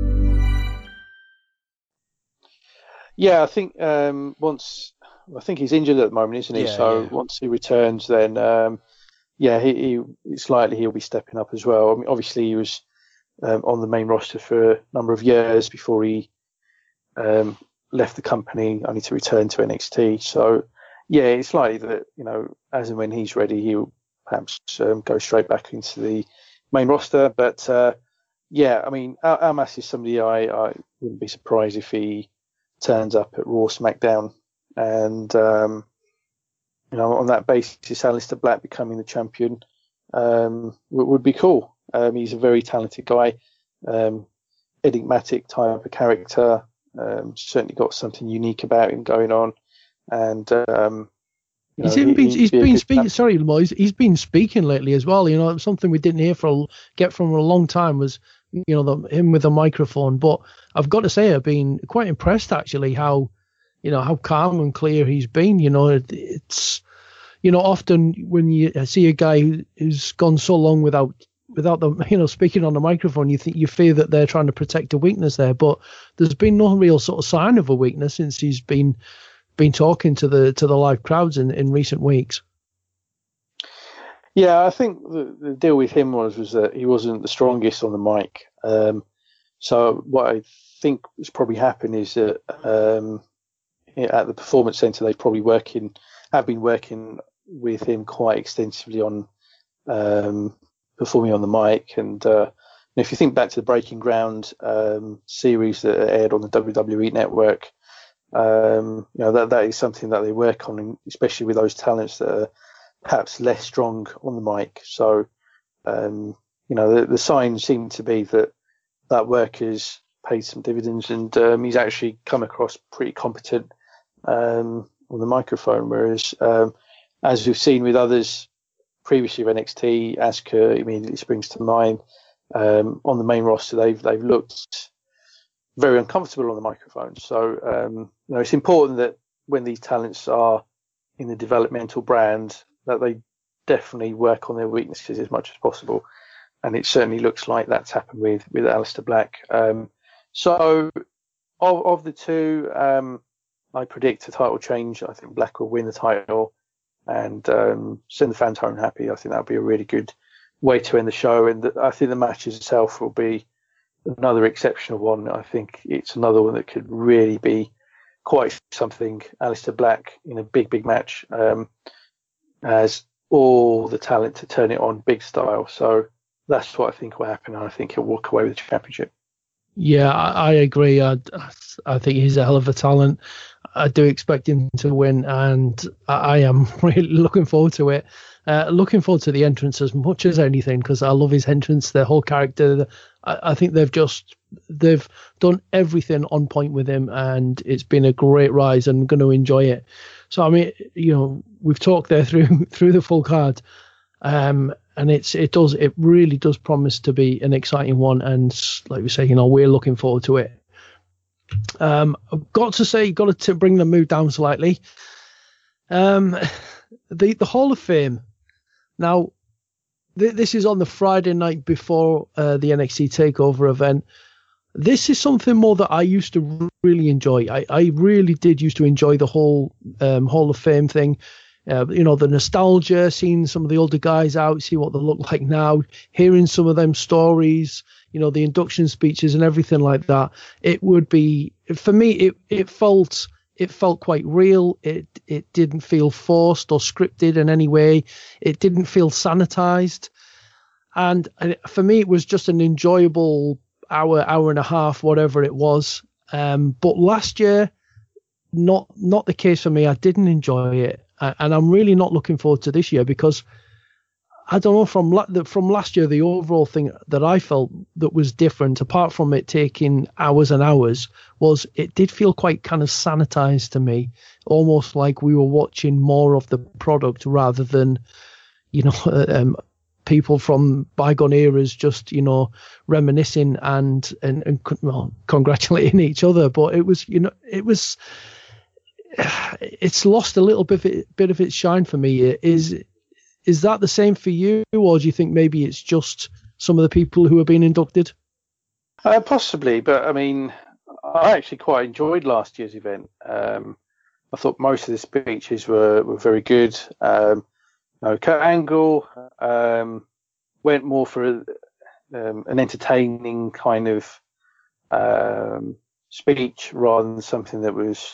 Yeah, I think um, once... I think he's injured at the moment, isn't he? Yeah, so yeah. once he returns, then um, yeah, he, he it's likely he'll be stepping up as well. I mean, obviously he was um, on the main roster for a number of years before he um, left the company, only to return to N X T. So yeah, it's likely that, you know, as and when he's ready, he'll perhaps um, go straight back into the main roster. But uh, yeah, I mean, Al- Almas is somebody I, I wouldn't be surprised if he turns up at Raw, SmackDown. And, um, you know, on that basis, Aleister Black becoming the champion um, would, would be cool. Um, he's a very talented guy, um, enigmatic type of character. Um, certainly got something unique about him going on. And, um, you know, he's even been, he, he's be been speaking, champion. sorry, Lamar, he's, he's been speaking lately as well. You know, something we didn't hear for a, get from a long time was, you know, the, him with a microphone. But I've got to say, I've been quite impressed, actually, how, you know, how calm and clear he's been. You know, it, it's, you know, often when you see a guy who, who's gone so long without, without the, you know, speaking on the microphone, you think, you fear that they're trying to protect a weakness there, but there's been no real sort of sign of a weakness since he's been, been talking to the, to the live crowds in, in recent weeks. Yeah, I think the, the deal with him was, was that he wasn't the strongest on the mic. Um, so what I think has probably happened is that, um, at the Performance Centre, they've probably working, have been working with him quite extensively on um, performing on the mic. And uh, if you think back to the Breaking Ground um, series that aired on the W W E network, um, you know, that that is something that they work on, especially with those talents that are perhaps less strong on the mic. So, um, you know, the, the signs seem to be that that work has paid some dividends, and um, he's actually come across pretty competent um, on the microphone, whereas um, as we've seen with others previously of N X T, Asuka immediately springs to mind. Um, on the main roster, they've they've looked very uncomfortable on the microphone. So um, you know, it's important that when these talents are in the developmental brand, that they definitely work on their weaknesses as much as possible. And it certainly looks like that's happened with with Aleister Black. Um, so of of the two. Um, I predict a title change. I think Black will win the title and um, send the fans home happy. I think that would be a really good way to end the show. And th- I think the match itself will be another exceptional one. I think it's another one that could really be quite something. Aleister Black in a big, big match um, has all the talent to turn it on big style. So that's what I think will happen. And I think he'll walk away with the championship. Yeah, I, I agree. I, I think he's a hell of a talent. I do expect him to win, and I, I am really looking forward to it. Uh, looking forward to the entrance as much as anything, because I love his entrance, the whole character. I, I think they've just they've done everything on point with him, and it's been a great rise, and I'm going to enjoy it. So I mean, you know, we've talked there through through the full card. Um, and it's it does it really does promise to be an exciting one, and like we say, you know, we're looking forward to it. Um, I've got to say, got to bring the mood down slightly. Um, the the Hall of Fame. Now, th- this is on the Friday night before uh, the N X T Takeover event. This is something more that I used to really enjoy. I, I really did used to enjoy the whole um, Hall of Fame thing. Uh, you know, the nostalgia, seeing some of the older guys out, see what they look like now, hearing some of them stories, you know, the induction speeches and everything like that. It would be, for me, it, it felt it felt quite real. It it didn't feel forced or scripted in any way. It didn't feel sanitized. And for me, it was just an enjoyable hour, hour and a half, whatever it was. Um, but last year, not not the case for me. I didn't enjoy it, and I'm really not looking forward to this year because I don't know, from la- from last year, the overall thing that I felt that was different, apart from it taking hours and hours, was it did feel quite kind of sanitized to me, almost like we were watching more of the product rather than, you know, um, people from bygone eras just, you know, reminiscing and and, and well, congratulating each other. But it was, you know, it was, it's lost a little bit of it, bit of its shine for me. Is is that the same for you, or do you think maybe it's just some of the people who are being inducted? Uh, possibly, but I mean, I actually quite enjoyed last year's event. Um, I thought most of the speeches were, were very good. Um, you know, Kurt Angle um, went more for a, um, an entertaining kind of um, speech rather than something that was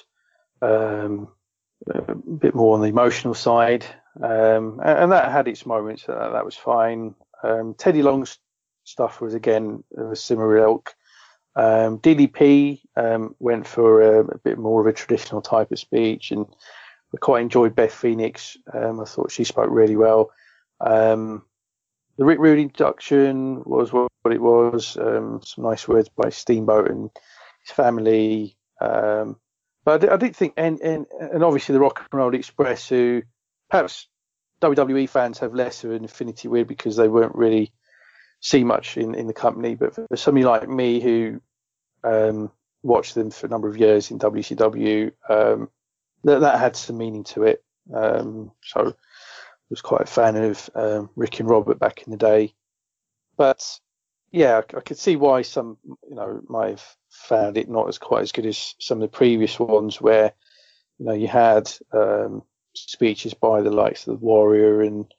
um, a bit more on the emotional side. Um, and, and that had its moments. That, that was fine. Um, Teddy Long's stuff was again of a similar ilk. Um, D D P um, went for a, a bit more of a traditional type of speech, and I quite enjoyed Beth Phoenix. Um, I thought she spoke really well. Um, the Rick Rude introduction was what, what it was. Um, some nice words by Steamboat and his family. Um, but I did, I did think, and, and, and obviously the Rock and Roll Express, who perhaps W W E fans have less of an affinity with because they weren't really see much in, in the company. But for somebody like me who um, watched them for a number of years in W C W, um, that, that had some meaning to it. Um, so I was quite a fan of um, Rick and Robert back in the day. But yeah, I, I could see why some, you know, might have found it not as quite as good as some of the previous ones, where, you know, you had um, speeches by the likes of the Warrior and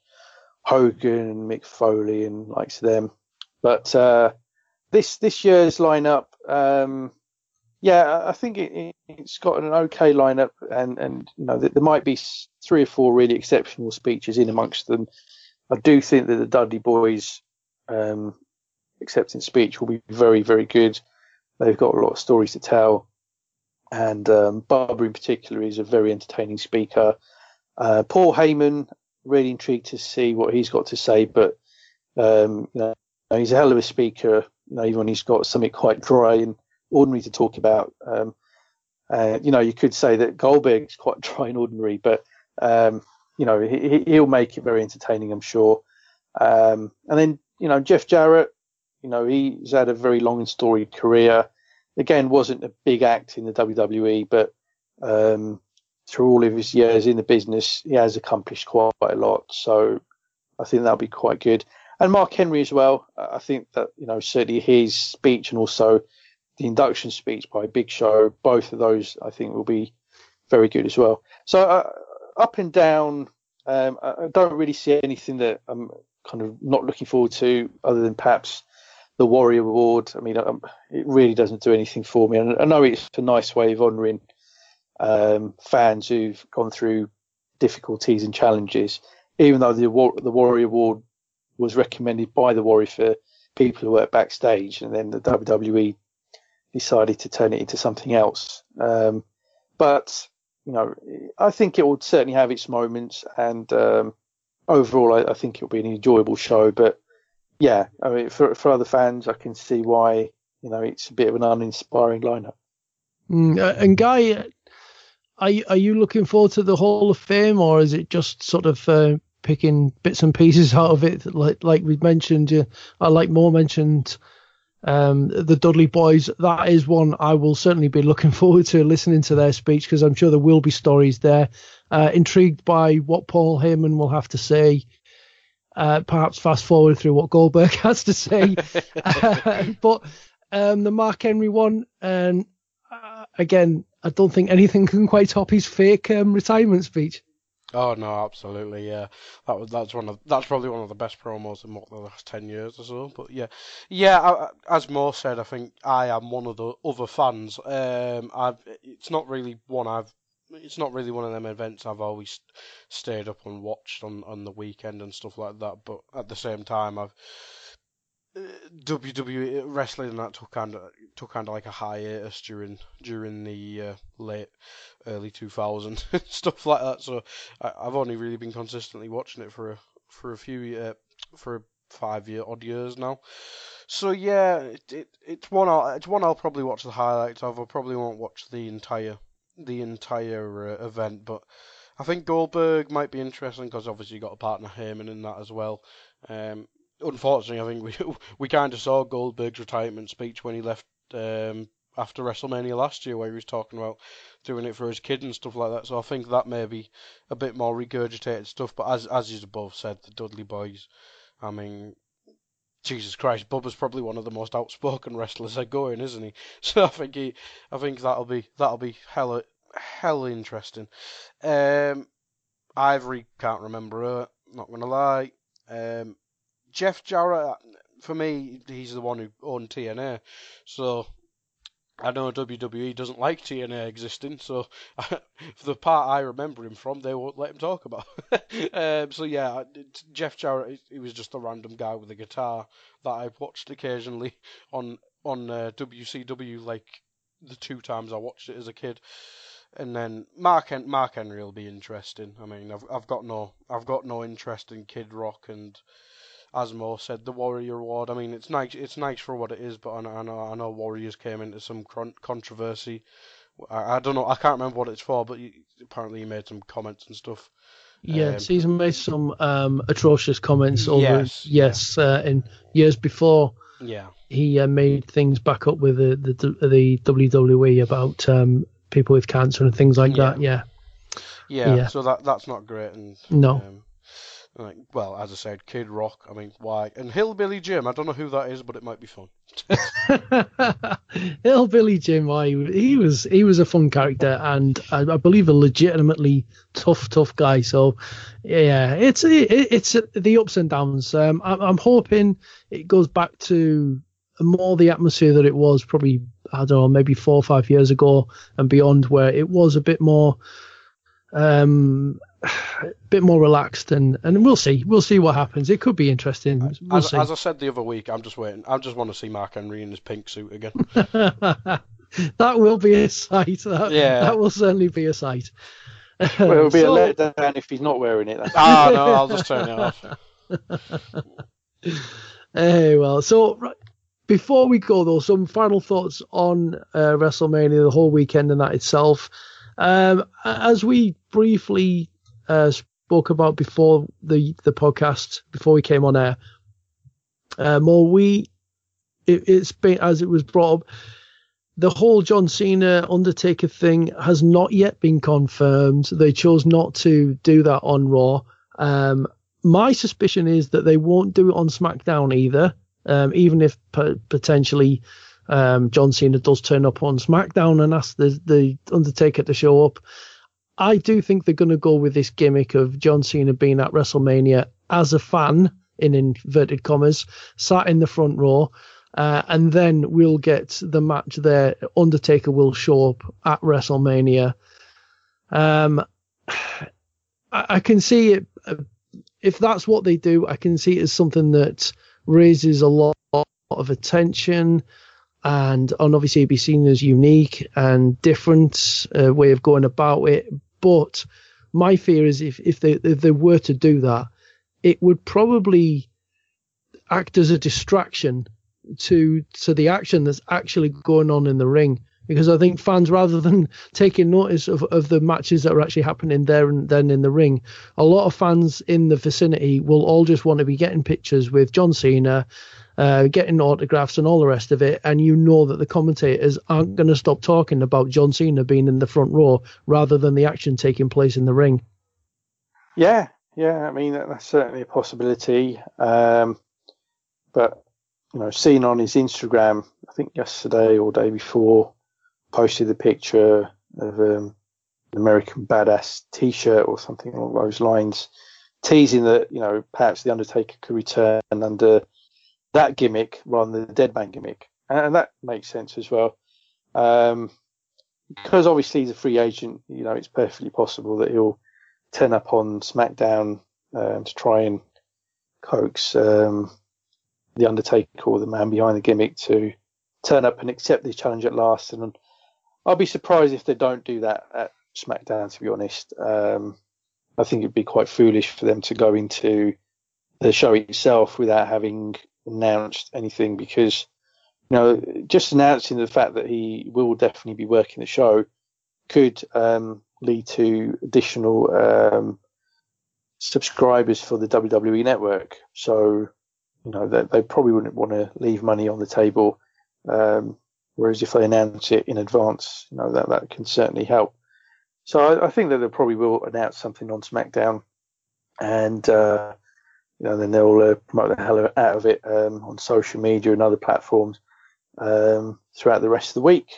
Hogan and Mick Foley and likes of them. But uh, this this year's lineup, um, yeah, I think it, it's got an okay lineup, and and you know there might be three or four really exceptional speeches in amongst them. I do think that the Dudley Boys um, acceptance speech will be very very good. They've got a lot of stories to tell, and um, Barbara in particular is a very entertaining speaker. Uh, Paul Heyman, really intrigued to see what he's got to say, but um, you know, he's a hell of a speaker, you know, even when he's got something quite dry and ordinary to talk about. Um, uh, you know, you could say that Goldberg's quite dry and ordinary, but um, you know, he, he'll make it very entertaining, I'm sure. Um, and then, you know, Jeff Jarrett, you know, he's had a very long and storied career. Again, wasn't a big act in the W W E, but um, through all of his years in the business, he has accomplished quite a lot. So I think that'll be quite good. And Mark Henry as well. I think that, you know, certainly his speech and also the induction speech by Big Show, both of those I think will be very good as well. So uh, up and down, um, I don't really see anything that I'm kind of not looking forward to other than perhaps the Warrior Award. I mean, um, it really doesn't do anything for me. And I know it's a nice way of honouring Um, fans who've gone through difficulties and challenges, even though the the Warrior Award was recommended by the Warrior for people who work backstage, and then the W W E decided to turn it into something else. Um, but you know, I think it would certainly have its moments, and um, overall, I, I think it'll be an enjoyable show. But yeah, I mean, for for other fans, I can see why, you know, it's a bit of an uninspiring lineup. Mm, uh, and Guy, Are you, are you looking forward to the Hall of Fame, or is it just sort of uh, picking bits and pieces out of it? Like like we mentioned, uh, like Mo mentioned, um, the Dudley Boys. That is one I will certainly be looking forward to listening to their speech, because I'm sure there will be stories there. Uh, intrigued by what Paul Heyman will have to say. uh, perhaps fast forward through what Goldberg has to say. uh, but um, the Mark Henry one, and uh, again, I don't think anything can quite top his fake um, retirement speech. Oh no, absolutely, yeah. That was that's one of that's probably one of the best promos in what, the last ten years or so. But yeah, yeah. I, as Mo said, I think I am one of the other fans. Um, I've it's not really one I've it's not really one of them events I've always stayed up and watched on, on the weekend and stuff like that. But at the same time, I've W W E wrestling and that took kind of took kind of like a hiatus during during the uh, late early two thousands stuff like that. So I, I've only really been consistently watching it for a for a few uh, for five year odd years now. So yeah, it, it it's one I'll, it's one I'll probably watch the highlights of. I probably won't watch the entire the entire uh, event, but I think Goldberg might be interesting because obviously you got a partner Heyman in that as well. Um, Unfortunately, I think we we kind of saw Goldberg's retirement speech when he left um, after WrestleMania last year, where he was talking about doing it for his kid and stuff like that. So I think that may be a bit more regurgitated stuff. But as as you both said, the Dudley Boys, I mean, Jesus Christ, Bubba's probably one of the most outspoken wrestlers they're going, isn't he? So I think he, I think that'll be that'll be hella hella interesting. Um, Ivory can't remember her, not gonna lie. Um. Jeff Jarrett, for me, he's the one who owned T N A, so I know W W E doesn't like T N A existing, so for the part I remember him from, they won't let him talk about. um, so yeah, Jeff Jarrett, he was just a random guy with a guitar that I watched occasionally on on uh, W C W, like the two times I watched it as a kid. And then Mark Hen- Mark Henry will be interesting. I mean, I've I've got no I've got no interest in Kid Rock and, as Mo said, the Warrior Award. I mean, it's nice. It's nice for what it is, but I know, I know, I know Warriors came into some controversy. I, I don't know. I can't remember what it's for, but he, apparently he made some comments and stuff. Yeah, um, Caesar made some um, atrocious comments over yes, yes, yeah. uh, in years before. Yeah, he uh, made things back up with the the, the W W E about um, people with cancer and things like yeah. that. Yeah. yeah, yeah. So that that's not great. And no. Um, Like, well, as I said, Kid Rock, I mean, why? And Hillbilly Jim, I don't know who that is, but it might be fun. Hillbilly Jim, why? He was he was a fun character, and I, I believe a legitimately tough, tough guy. So, yeah, it's it, it's the ups and downs. Um, I, I'm hoping it goes back to more the atmosphere that it was probably, I don't know, maybe four or five years ago and beyond, where it was a bit more... Um, a bit more relaxed, and, and we'll see. We'll see what happens. It could be interesting. We'll as, see. as I said the other week, I'm just waiting. I just want to see Mark Henry in his pink suit again. That will be a sight. That, yeah, that will certainly be a sight. Well, it'll be so, a letdown if he's not wearing it. Ah, no, I'll just turn it off. Hey, well, so right, before we go though, some final thoughts on uh, WrestleMania, the whole weekend and that itself. Um, as we briefly uh, spoke about before the, the podcast, before we came on air, uh, more we it, it's been, as it was brought up, the whole John Cena Undertaker thing has not yet been confirmed. They chose not to do that on Raw. Um, my suspicion is that they won't do it on SmackDown either, um, even if p- potentially. Um, John Cena does turn up on SmackDown and ask the, the Undertaker to show up. I do think they're going to go with this gimmick of John Cena being at WrestleMania as a fan, in inverted commas, sat in the front row, uh, and then we'll get the match there. Undertaker will show up at WrestleMania. Um, I, I can see it. If that's what they do, I can see it as something that raises a lot of attention. And, and obviously it'd be seen as unique and different uh, way of going about it. But my fear is if, if they if they were to do that, it would probably act as a distraction to to the action that's actually going on in the ring. Because I think fans, rather than taking notice of, of the matches that are actually happening there and then in the ring, a lot of fans in the vicinity will all just want to be getting pictures with John Cena, Uh, getting autographs and all the rest of it, and you know that the commentators aren't going to stop talking about John Cena being in the front row rather than the action taking place in the ring. Yeah, yeah. I mean, that, that's certainly a possibility. Um, but you know, seen on his Instagram, I think yesterday or day before, posted the picture of um, an American Badass T-shirt or something along those lines, teasing that you know perhaps the Undertaker could return under that gimmick rather than the Deadman gimmick, and that makes sense as well. Um, because obviously he's a free agent, you know, it's perfectly possible that he'll turn up on SmackDown um, to try and coax um, the Undertaker or the man behind the gimmick to turn up and accept the challenge at last. And I'll be surprised if they don't do that at SmackDown, to be honest. Um, I think it'd be quite foolish for them to go into the show itself without having announced anything, because you know, just announcing the fact that he will definitely be working the show could um, lead to additional um, subscribers for the W W E network. So, you know, they, they probably wouldn't want to leave money on the table. Um, whereas if they announce it in advance, you know, that, that can certainly help. So I, I think that they probably will announce something on SmackDown, and uh, you know, then they'll uh, promote the hell out of it um, on social media and other platforms um, throughout the rest of the week.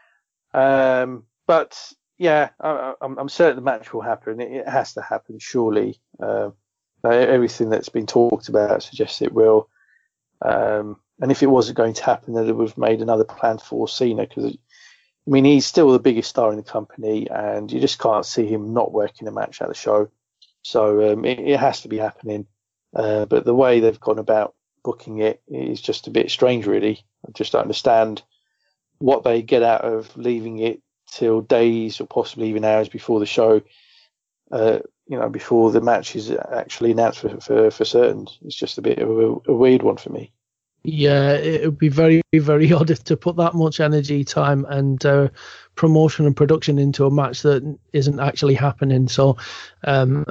Um, but yeah, I, I'm, I'm certain the match will happen. It, it has to happen, surely. Uh, everything that's been talked about suggests it will. Um, and if it wasn't going to happen, then they would have made another plan for Cena, because, I mean, he's still the biggest star in the company, and you just can't see him not working a match at the show. So um, it, it has to be happening. Uh, but the way they've gone about booking it is just a bit strange, really. I just don't understand what they get out of leaving it till days or possibly even hours before the show, uh, you know, before the match is actually announced for, for, for certain. It's just a bit of a, a weird one for me. Yeah, it would be very, very odd to put that much energy, time, and uh, promotion and production into a match that isn't actually happening. So, um,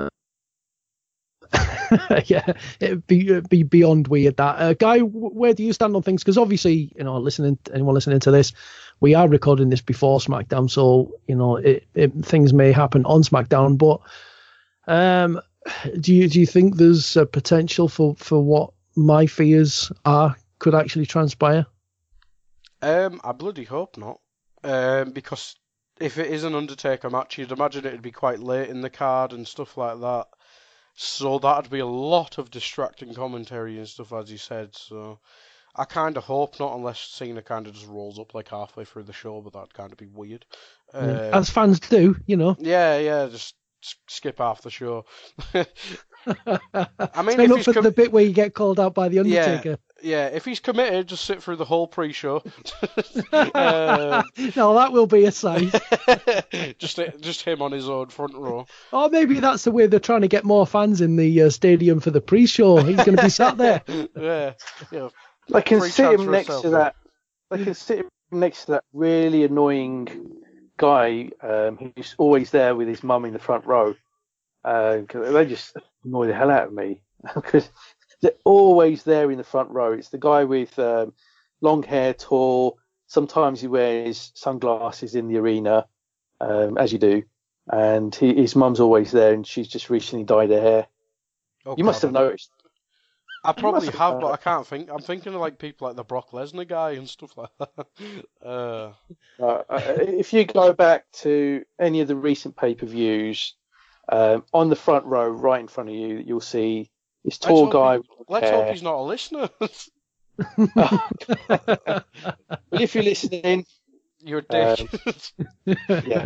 yeah, it'd be, it'd be beyond weird. That uh, Guy, where do you stand on things? Because obviously, you know, listening, anyone listening to this, we are recording this before SmackDown, so you know, it, it, things may happen on SmackDown. But um, do you do you think there's a potential for, for what my fears are could actually transpire? Um, I bloody hope not. Um, because if it is an Undertaker match, you'd imagine it'd be quite late in the card and stuff like that. So that'd be a lot of distracting commentary and stuff, as you said. So I kind of hope not, unless Cena kind of just rolls up like halfway through the show, but that'd kind of be weird. Yeah. Um, As fans do, you know. Yeah, yeah, just skip half the show. I mean, Turn if up he's for com- the bit where you get called out by the Undertaker. Yeah, yeah, if he's committed, just sit through the whole pre-show. um, no, that will be a sight. just just him on his own front row. Or maybe that's the way they're trying to get more fans in the uh, stadium for the pre-show. He's going to be sat there. Yeah, yeah. They can Free sit him transfer next selfie. to that. They can sit him next to that really annoying guy um, who's always there with his mum in the front row. Uh, 'cause they just annoy the hell out of me because they're always there in the front row. It's the guy with um, long hair, tall. Sometimes he wears sunglasses in the arena, um, as you do, and he, his mum's always there, and she's just recently dyed her hair. Oh, you must God, have noticed. I probably must have, have- but I can't think. I'm thinking of like people like the Brock Lesnar guy and stuff like that. Uh, Uh, uh, if you go back to any of the recent pay-per-views, um, on the front row, right in front of you, you'll see this tall let's guy. hope he- let's hope he's not a listener. Well, if you're listening, You're a dick. Um, yeah.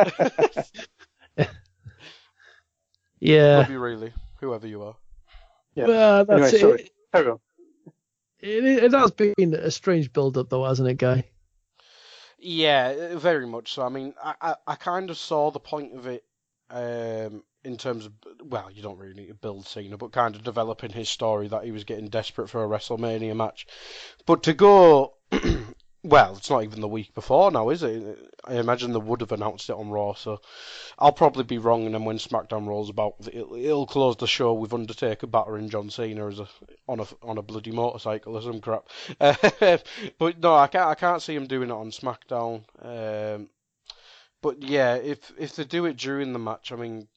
Yeah. Love you really, whoever you are. yeah. Well, that's Anyway, it. sorry. Carry on. It, it has been a strange build-up, though, hasn't it, Guy? Yeah, very much so. I mean, I, I, I kind of saw the point of it um, in terms of, well, you don't really need to build Cena, but kind of developing his story that he was getting desperate for a WrestleMania match. But to go, well, it's not even the week before now, is it? I imagine they would have announced it on Raw, so I'll probably be wrong, and then when SmackDown rolls about, it'll, it'll close the show with Undertaker battering John Cena as a on a on a bloody motorcycle or some crap. Uh, but no, I can't I can't see him doing it on SmackDown. Um, but yeah, if if they do it during the match, I mean,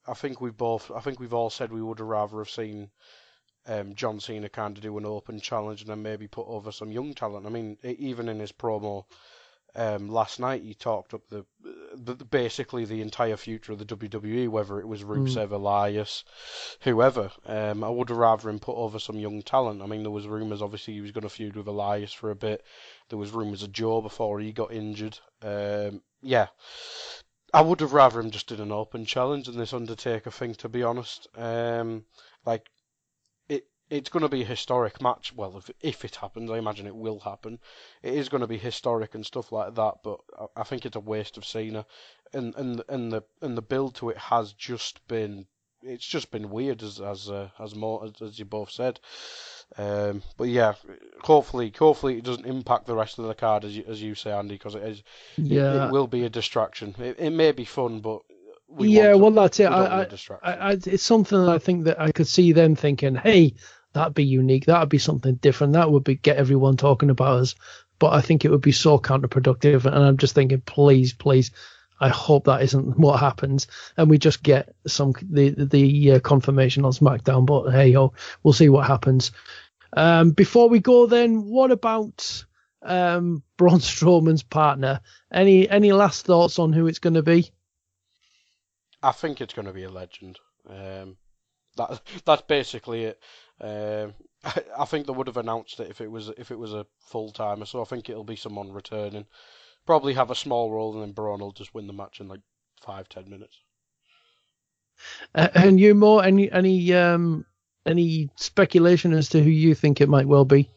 I think we both, I think we've all said we would have rather have seen um, John Cena kind of do an open challenge and then maybe put over some young talent. I mean, even in his promo um, last night, he talked up the, the basically the entire future of the W W E, whether it was Rusev, mm. Elias, whoever. Um, I would have rather him put over some young talent. I mean, there was rumours, obviously, he was going to feud with Elias for a bit. There was rumours of Joe before he got injured. Um, yeah. I would have rather him just did an open challenge than this Undertaker thing, to be honest. Um, like, it it's going to be a historic match. Well, if if it happens, I imagine it will happen. It is going to be historic and stuff like that. But I, I think it's a waste of Cena, and and and the and the build to it has just been it's just been weird, as as uh, as more as, as you both said. Um, but yeah, hopefully, hopefully it doesn't impact the rest of the card, as you, as you say, Andy, because it is, yeah. it, it will be a distraction. It, it may be fun, but we yeah, want well, to, that's it. we don't I, want a distraction. I, I, it's something that I think that I could see them thinking, "Hey, that'd be unique. That'd be something different. That would be get everyone talking about us." But I think it would be so counterproductive, and I'm just thinking, please, please. I hope that isn't what happens, and we just get some the the uh, confirmation on SmackDown. But hey, ho, we'll see what happens. Um, before we go, then, what about um, Braun Strowman's partner? Any any last thoughts on who it's going to be? I think it's going to be a legend. Um, that that's basically it. Um, I, I think they would have announced it if it was if it was a full timer. So I think it'll be someone returning. Probably have a small role, and then Braun will just win the match in like five, ten minutes. Uh, and you, Mo, any any um any speculation as to who you think it might well be?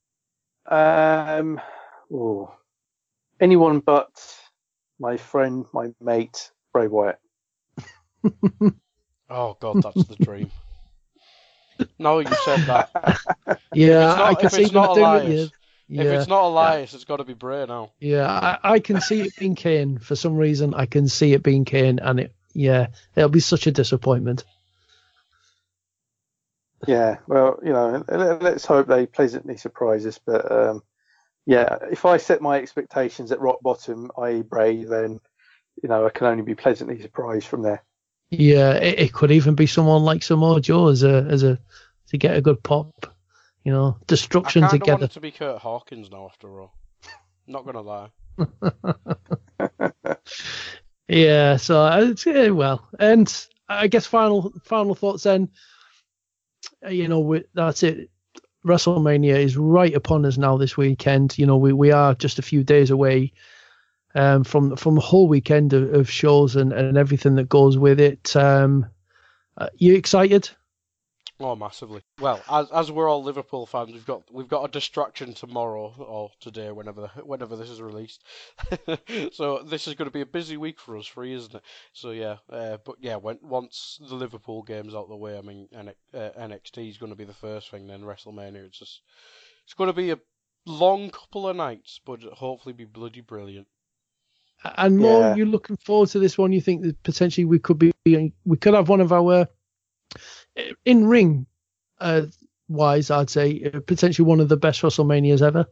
Um, oh, anyone but my friend, my mate, Bray Wyatt. Oh God, that's the dream. No, you said that. Yeah, not, I can see not doing Elias, it. Yeah. If Yeah. it's not Elias, it's got to be Bray now. Yeah, I, I can see it being Kane. For some reason, I can see it being Kane, and it, yeah, it'll be such a disappointment. Yeah, well, you know, let's hope they pleasantly surprise us. But um, yeah, if I set my expectations at rock bottom, that is. Bray, then you know I can only be pleasantly surprised from there. Yeah, it, it could even be someone like Samoa Joe as a as a to get a good pop. You know, destruction I kind together. of want it to be Kurt Hawkins now, after all. Not gonna lie. Yeah, so uh, yeah, well, and I guess final final thoughts then. You know, we, that's it. WrestleMania is right upon us now this weekend. You know, we, we are just a few days away um, from from the whole weekend of, of shows and, and everything that goes with it. Um, uh, you excited? Oh, massively. Well, as as we're all Liverpool fans, we've got we've got a distraction tomorrow or today, whenever whenever this is released. So this is going to be a busy week for us three, isn't it? So yeah, uh, but yeah, when once the Liverpool game's out the way, I mean, N- uh, N X T is going to be the first thing. Then WrestleMania, it's just it's going to be a long couple of nights, but hopefully be bloody brilliant. And more, Yeah. you're looking forward to this one. You think that potentially we could be we could have one of our in ring uh, wise, I'd say uh, potentially one of the best WrestleManias ever.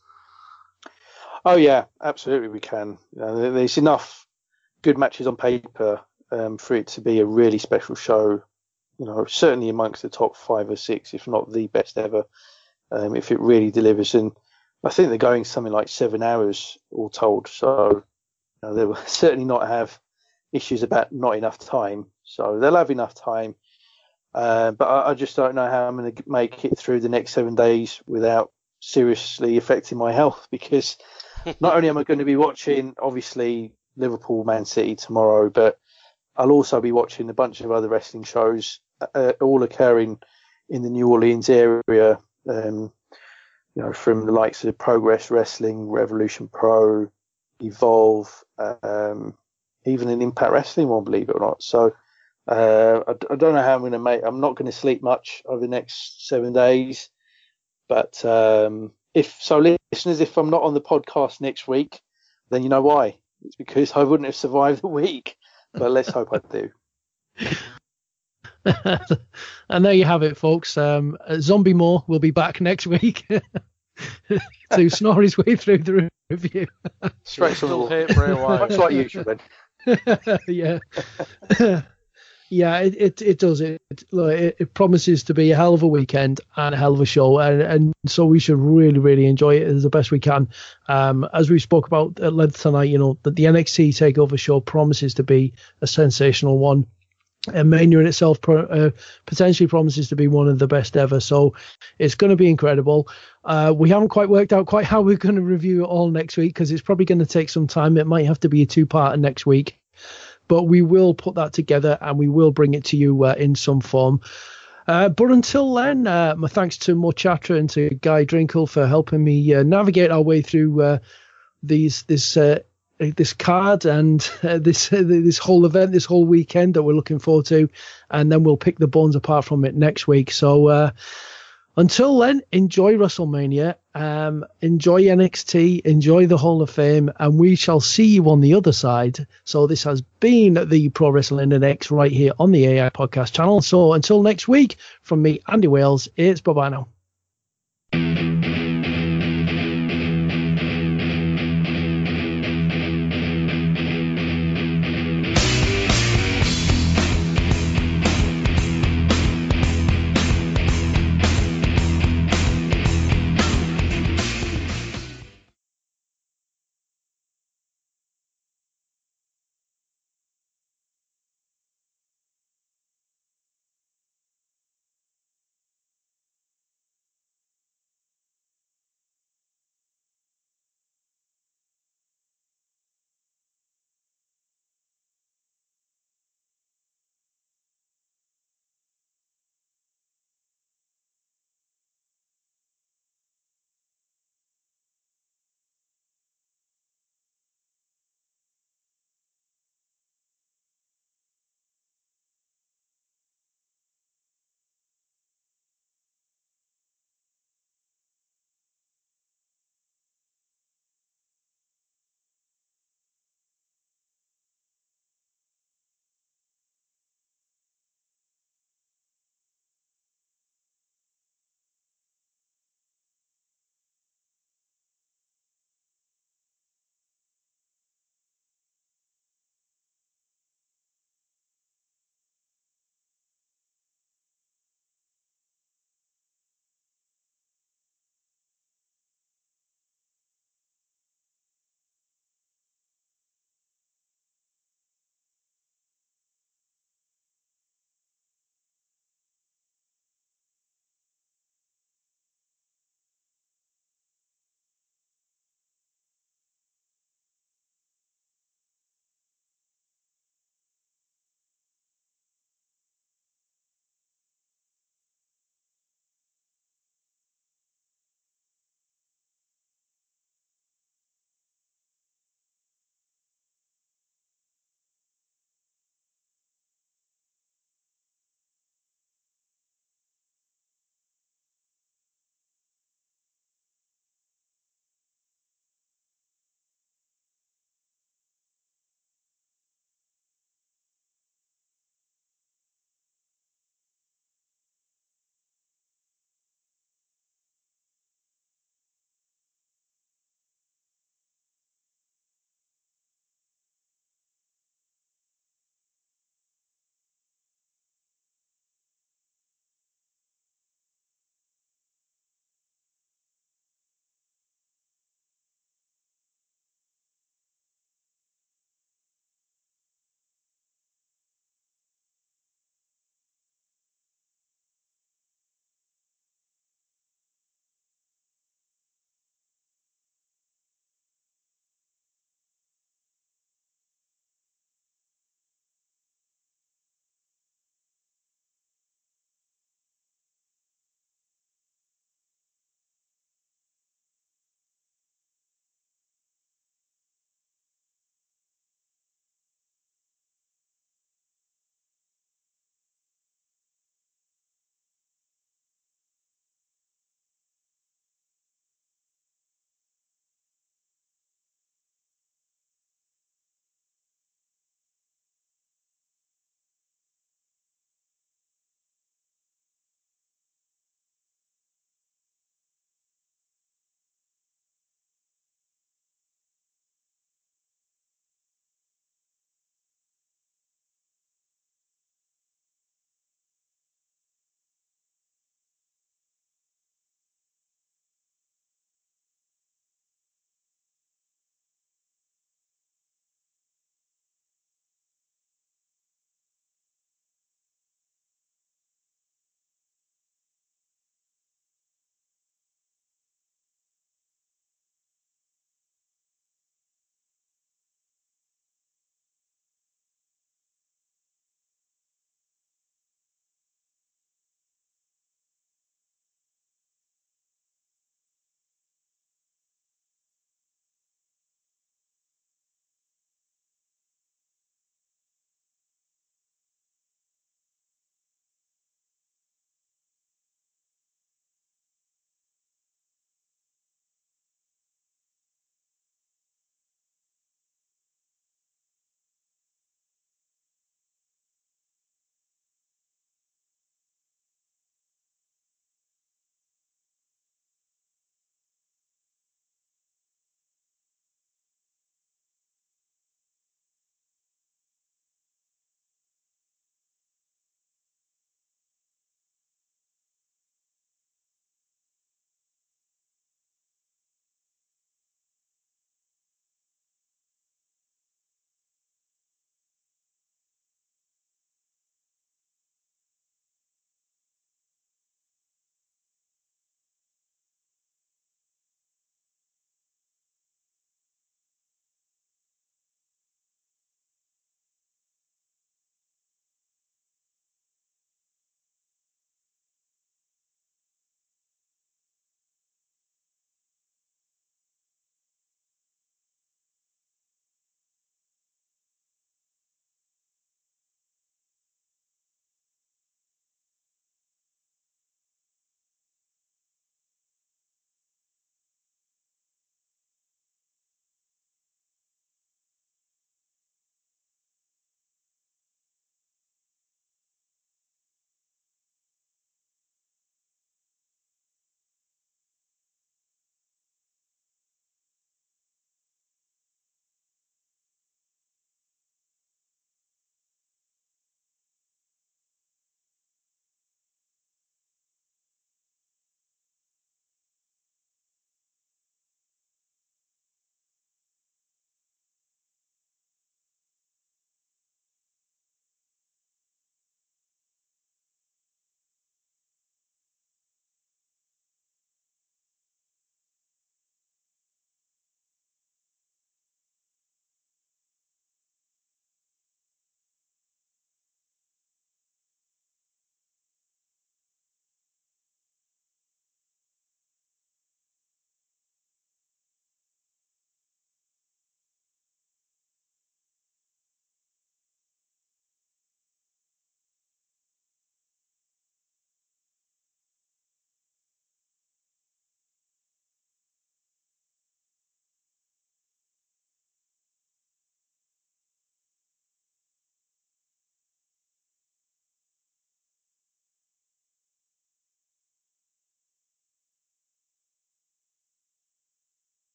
Oh yeah, absolutely we can. You know, there- there's enough good matches on paper um, for it to be a really special show. You know, certainly amongst the top five or six, if not the best ever, um, if it really delivers. And I think they're going something like seven hours all told. So you know, they will certainly not have issues about not enough time. So they'll have enough time. Uh, but I, I just don't know how I'm going to make it through the next seven days without seriously affecting my health, because not only am I going to be watching, obviously, Liverpool, Man City tomorrow, but I'll also be watching a bunch of other wrestling shows, uh, all occurring in the New Orleans area, um, you know, from the likes of Progress Wrestling, Revolution Pro, Evolve, um, even an Impact Wrestling one, believe it or not. So uh, I, I don't know how I'm going to make. I'm not going to sleep much over the next seven days, but um, if so, listeners, if I'm not on the podcast next week, then you know why. It's because I wouldn't have survived the week. But let's hope I do. And there you have it, folks. Um, Zombie Mo will be back next week to snore his way through the review. Straight Still from hate Bray Wyatt. much like usual, then. Yeah. Yeah, it, it, it does. It, it it promises to be a hell of a weekend and a hell of a show, and and so we should really really enjoy it as the best we can. Um, as we spoke about at length tonight, you know that the N X T Takeover show promises to be a sensational one. And Mania in itself pro, uh, potentially promises to be one of the best ever. So it's going to be incredible. Uh, we haven't quite worked out quite how we're going to review it all next week because it's probably going to take some time. It might have to be a two-parter next week. But we will put that together and we will bring it to you uh, in some form. Uh, but until then, uh, my thanks to Mochatra and to Guy Drinkle for helping me uh, navigate our way through uh, these this uh, this card and uh, this uh, this whole event, this whole weekend that we're looking forward to, and then we'll pick the bones apart from it next week. So uh, until then, enjoy WrestleMania, um, enjoy N X T, enjoy the Hall of Fame, and we shall see you on the other side. So this has been the Pro Wrestling Index right here on the A I Podcast channel. So until next week, from me, Andy Wales, it's bye-bye now.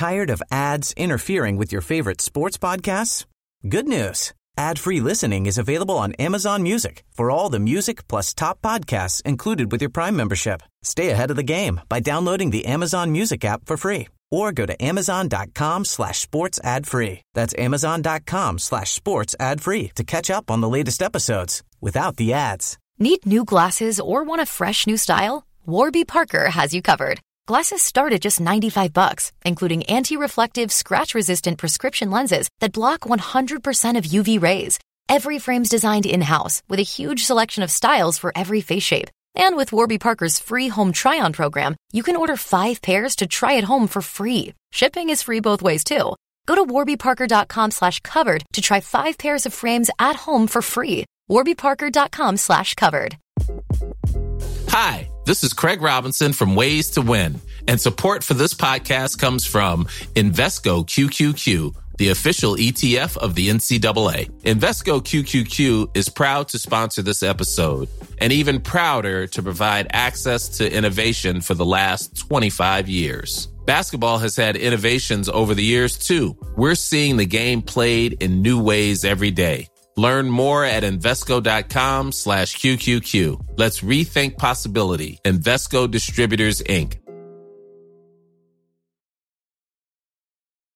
Tired of ads interfering with your favorite sports podcasts? Good news. Ad-free listening is available on Amazon Music for all the music plus top podcasts included with your Prime membership. Stay ahead of the game by downloading the Amazon Music app for free or go to amazon.com slash sports ad free. That's amazon.com slash sports ad free to catch up on the latest episodes without the ads. Need new glasses or want a fresh new style? Warby Parker has you covered. Glasses start at just ninety-five bucks, including anti-reflective, scratch-resistant prescription lenses that block one hundred percent of U V rays. Every frame's designed in-house with a huge selection of styles for every face shape. And with Warby Parker's free home try-on program, you can order five pairs to try at home for free. Shipping is free both ways, too. Go to warbyparker.com slash covered to try five pairs of frames at home for free. warbyparker.com slash covered. Hi, this is Craig Robinson from Ways to Win, and support for this podcast comes from Invesco Q Q Q, the official E T F of the N C double A. Invesco Q Q Q is proud to sponsor this episode, and even prouder to provide access to innovation for the last twenty-five years. Basketball has had innovations over the years, too. We're seeing the game played in new ways every day. Learn more at Invesco.com slash QQQ. Let's rethink possibility. Invesco Distributors, Incorporated.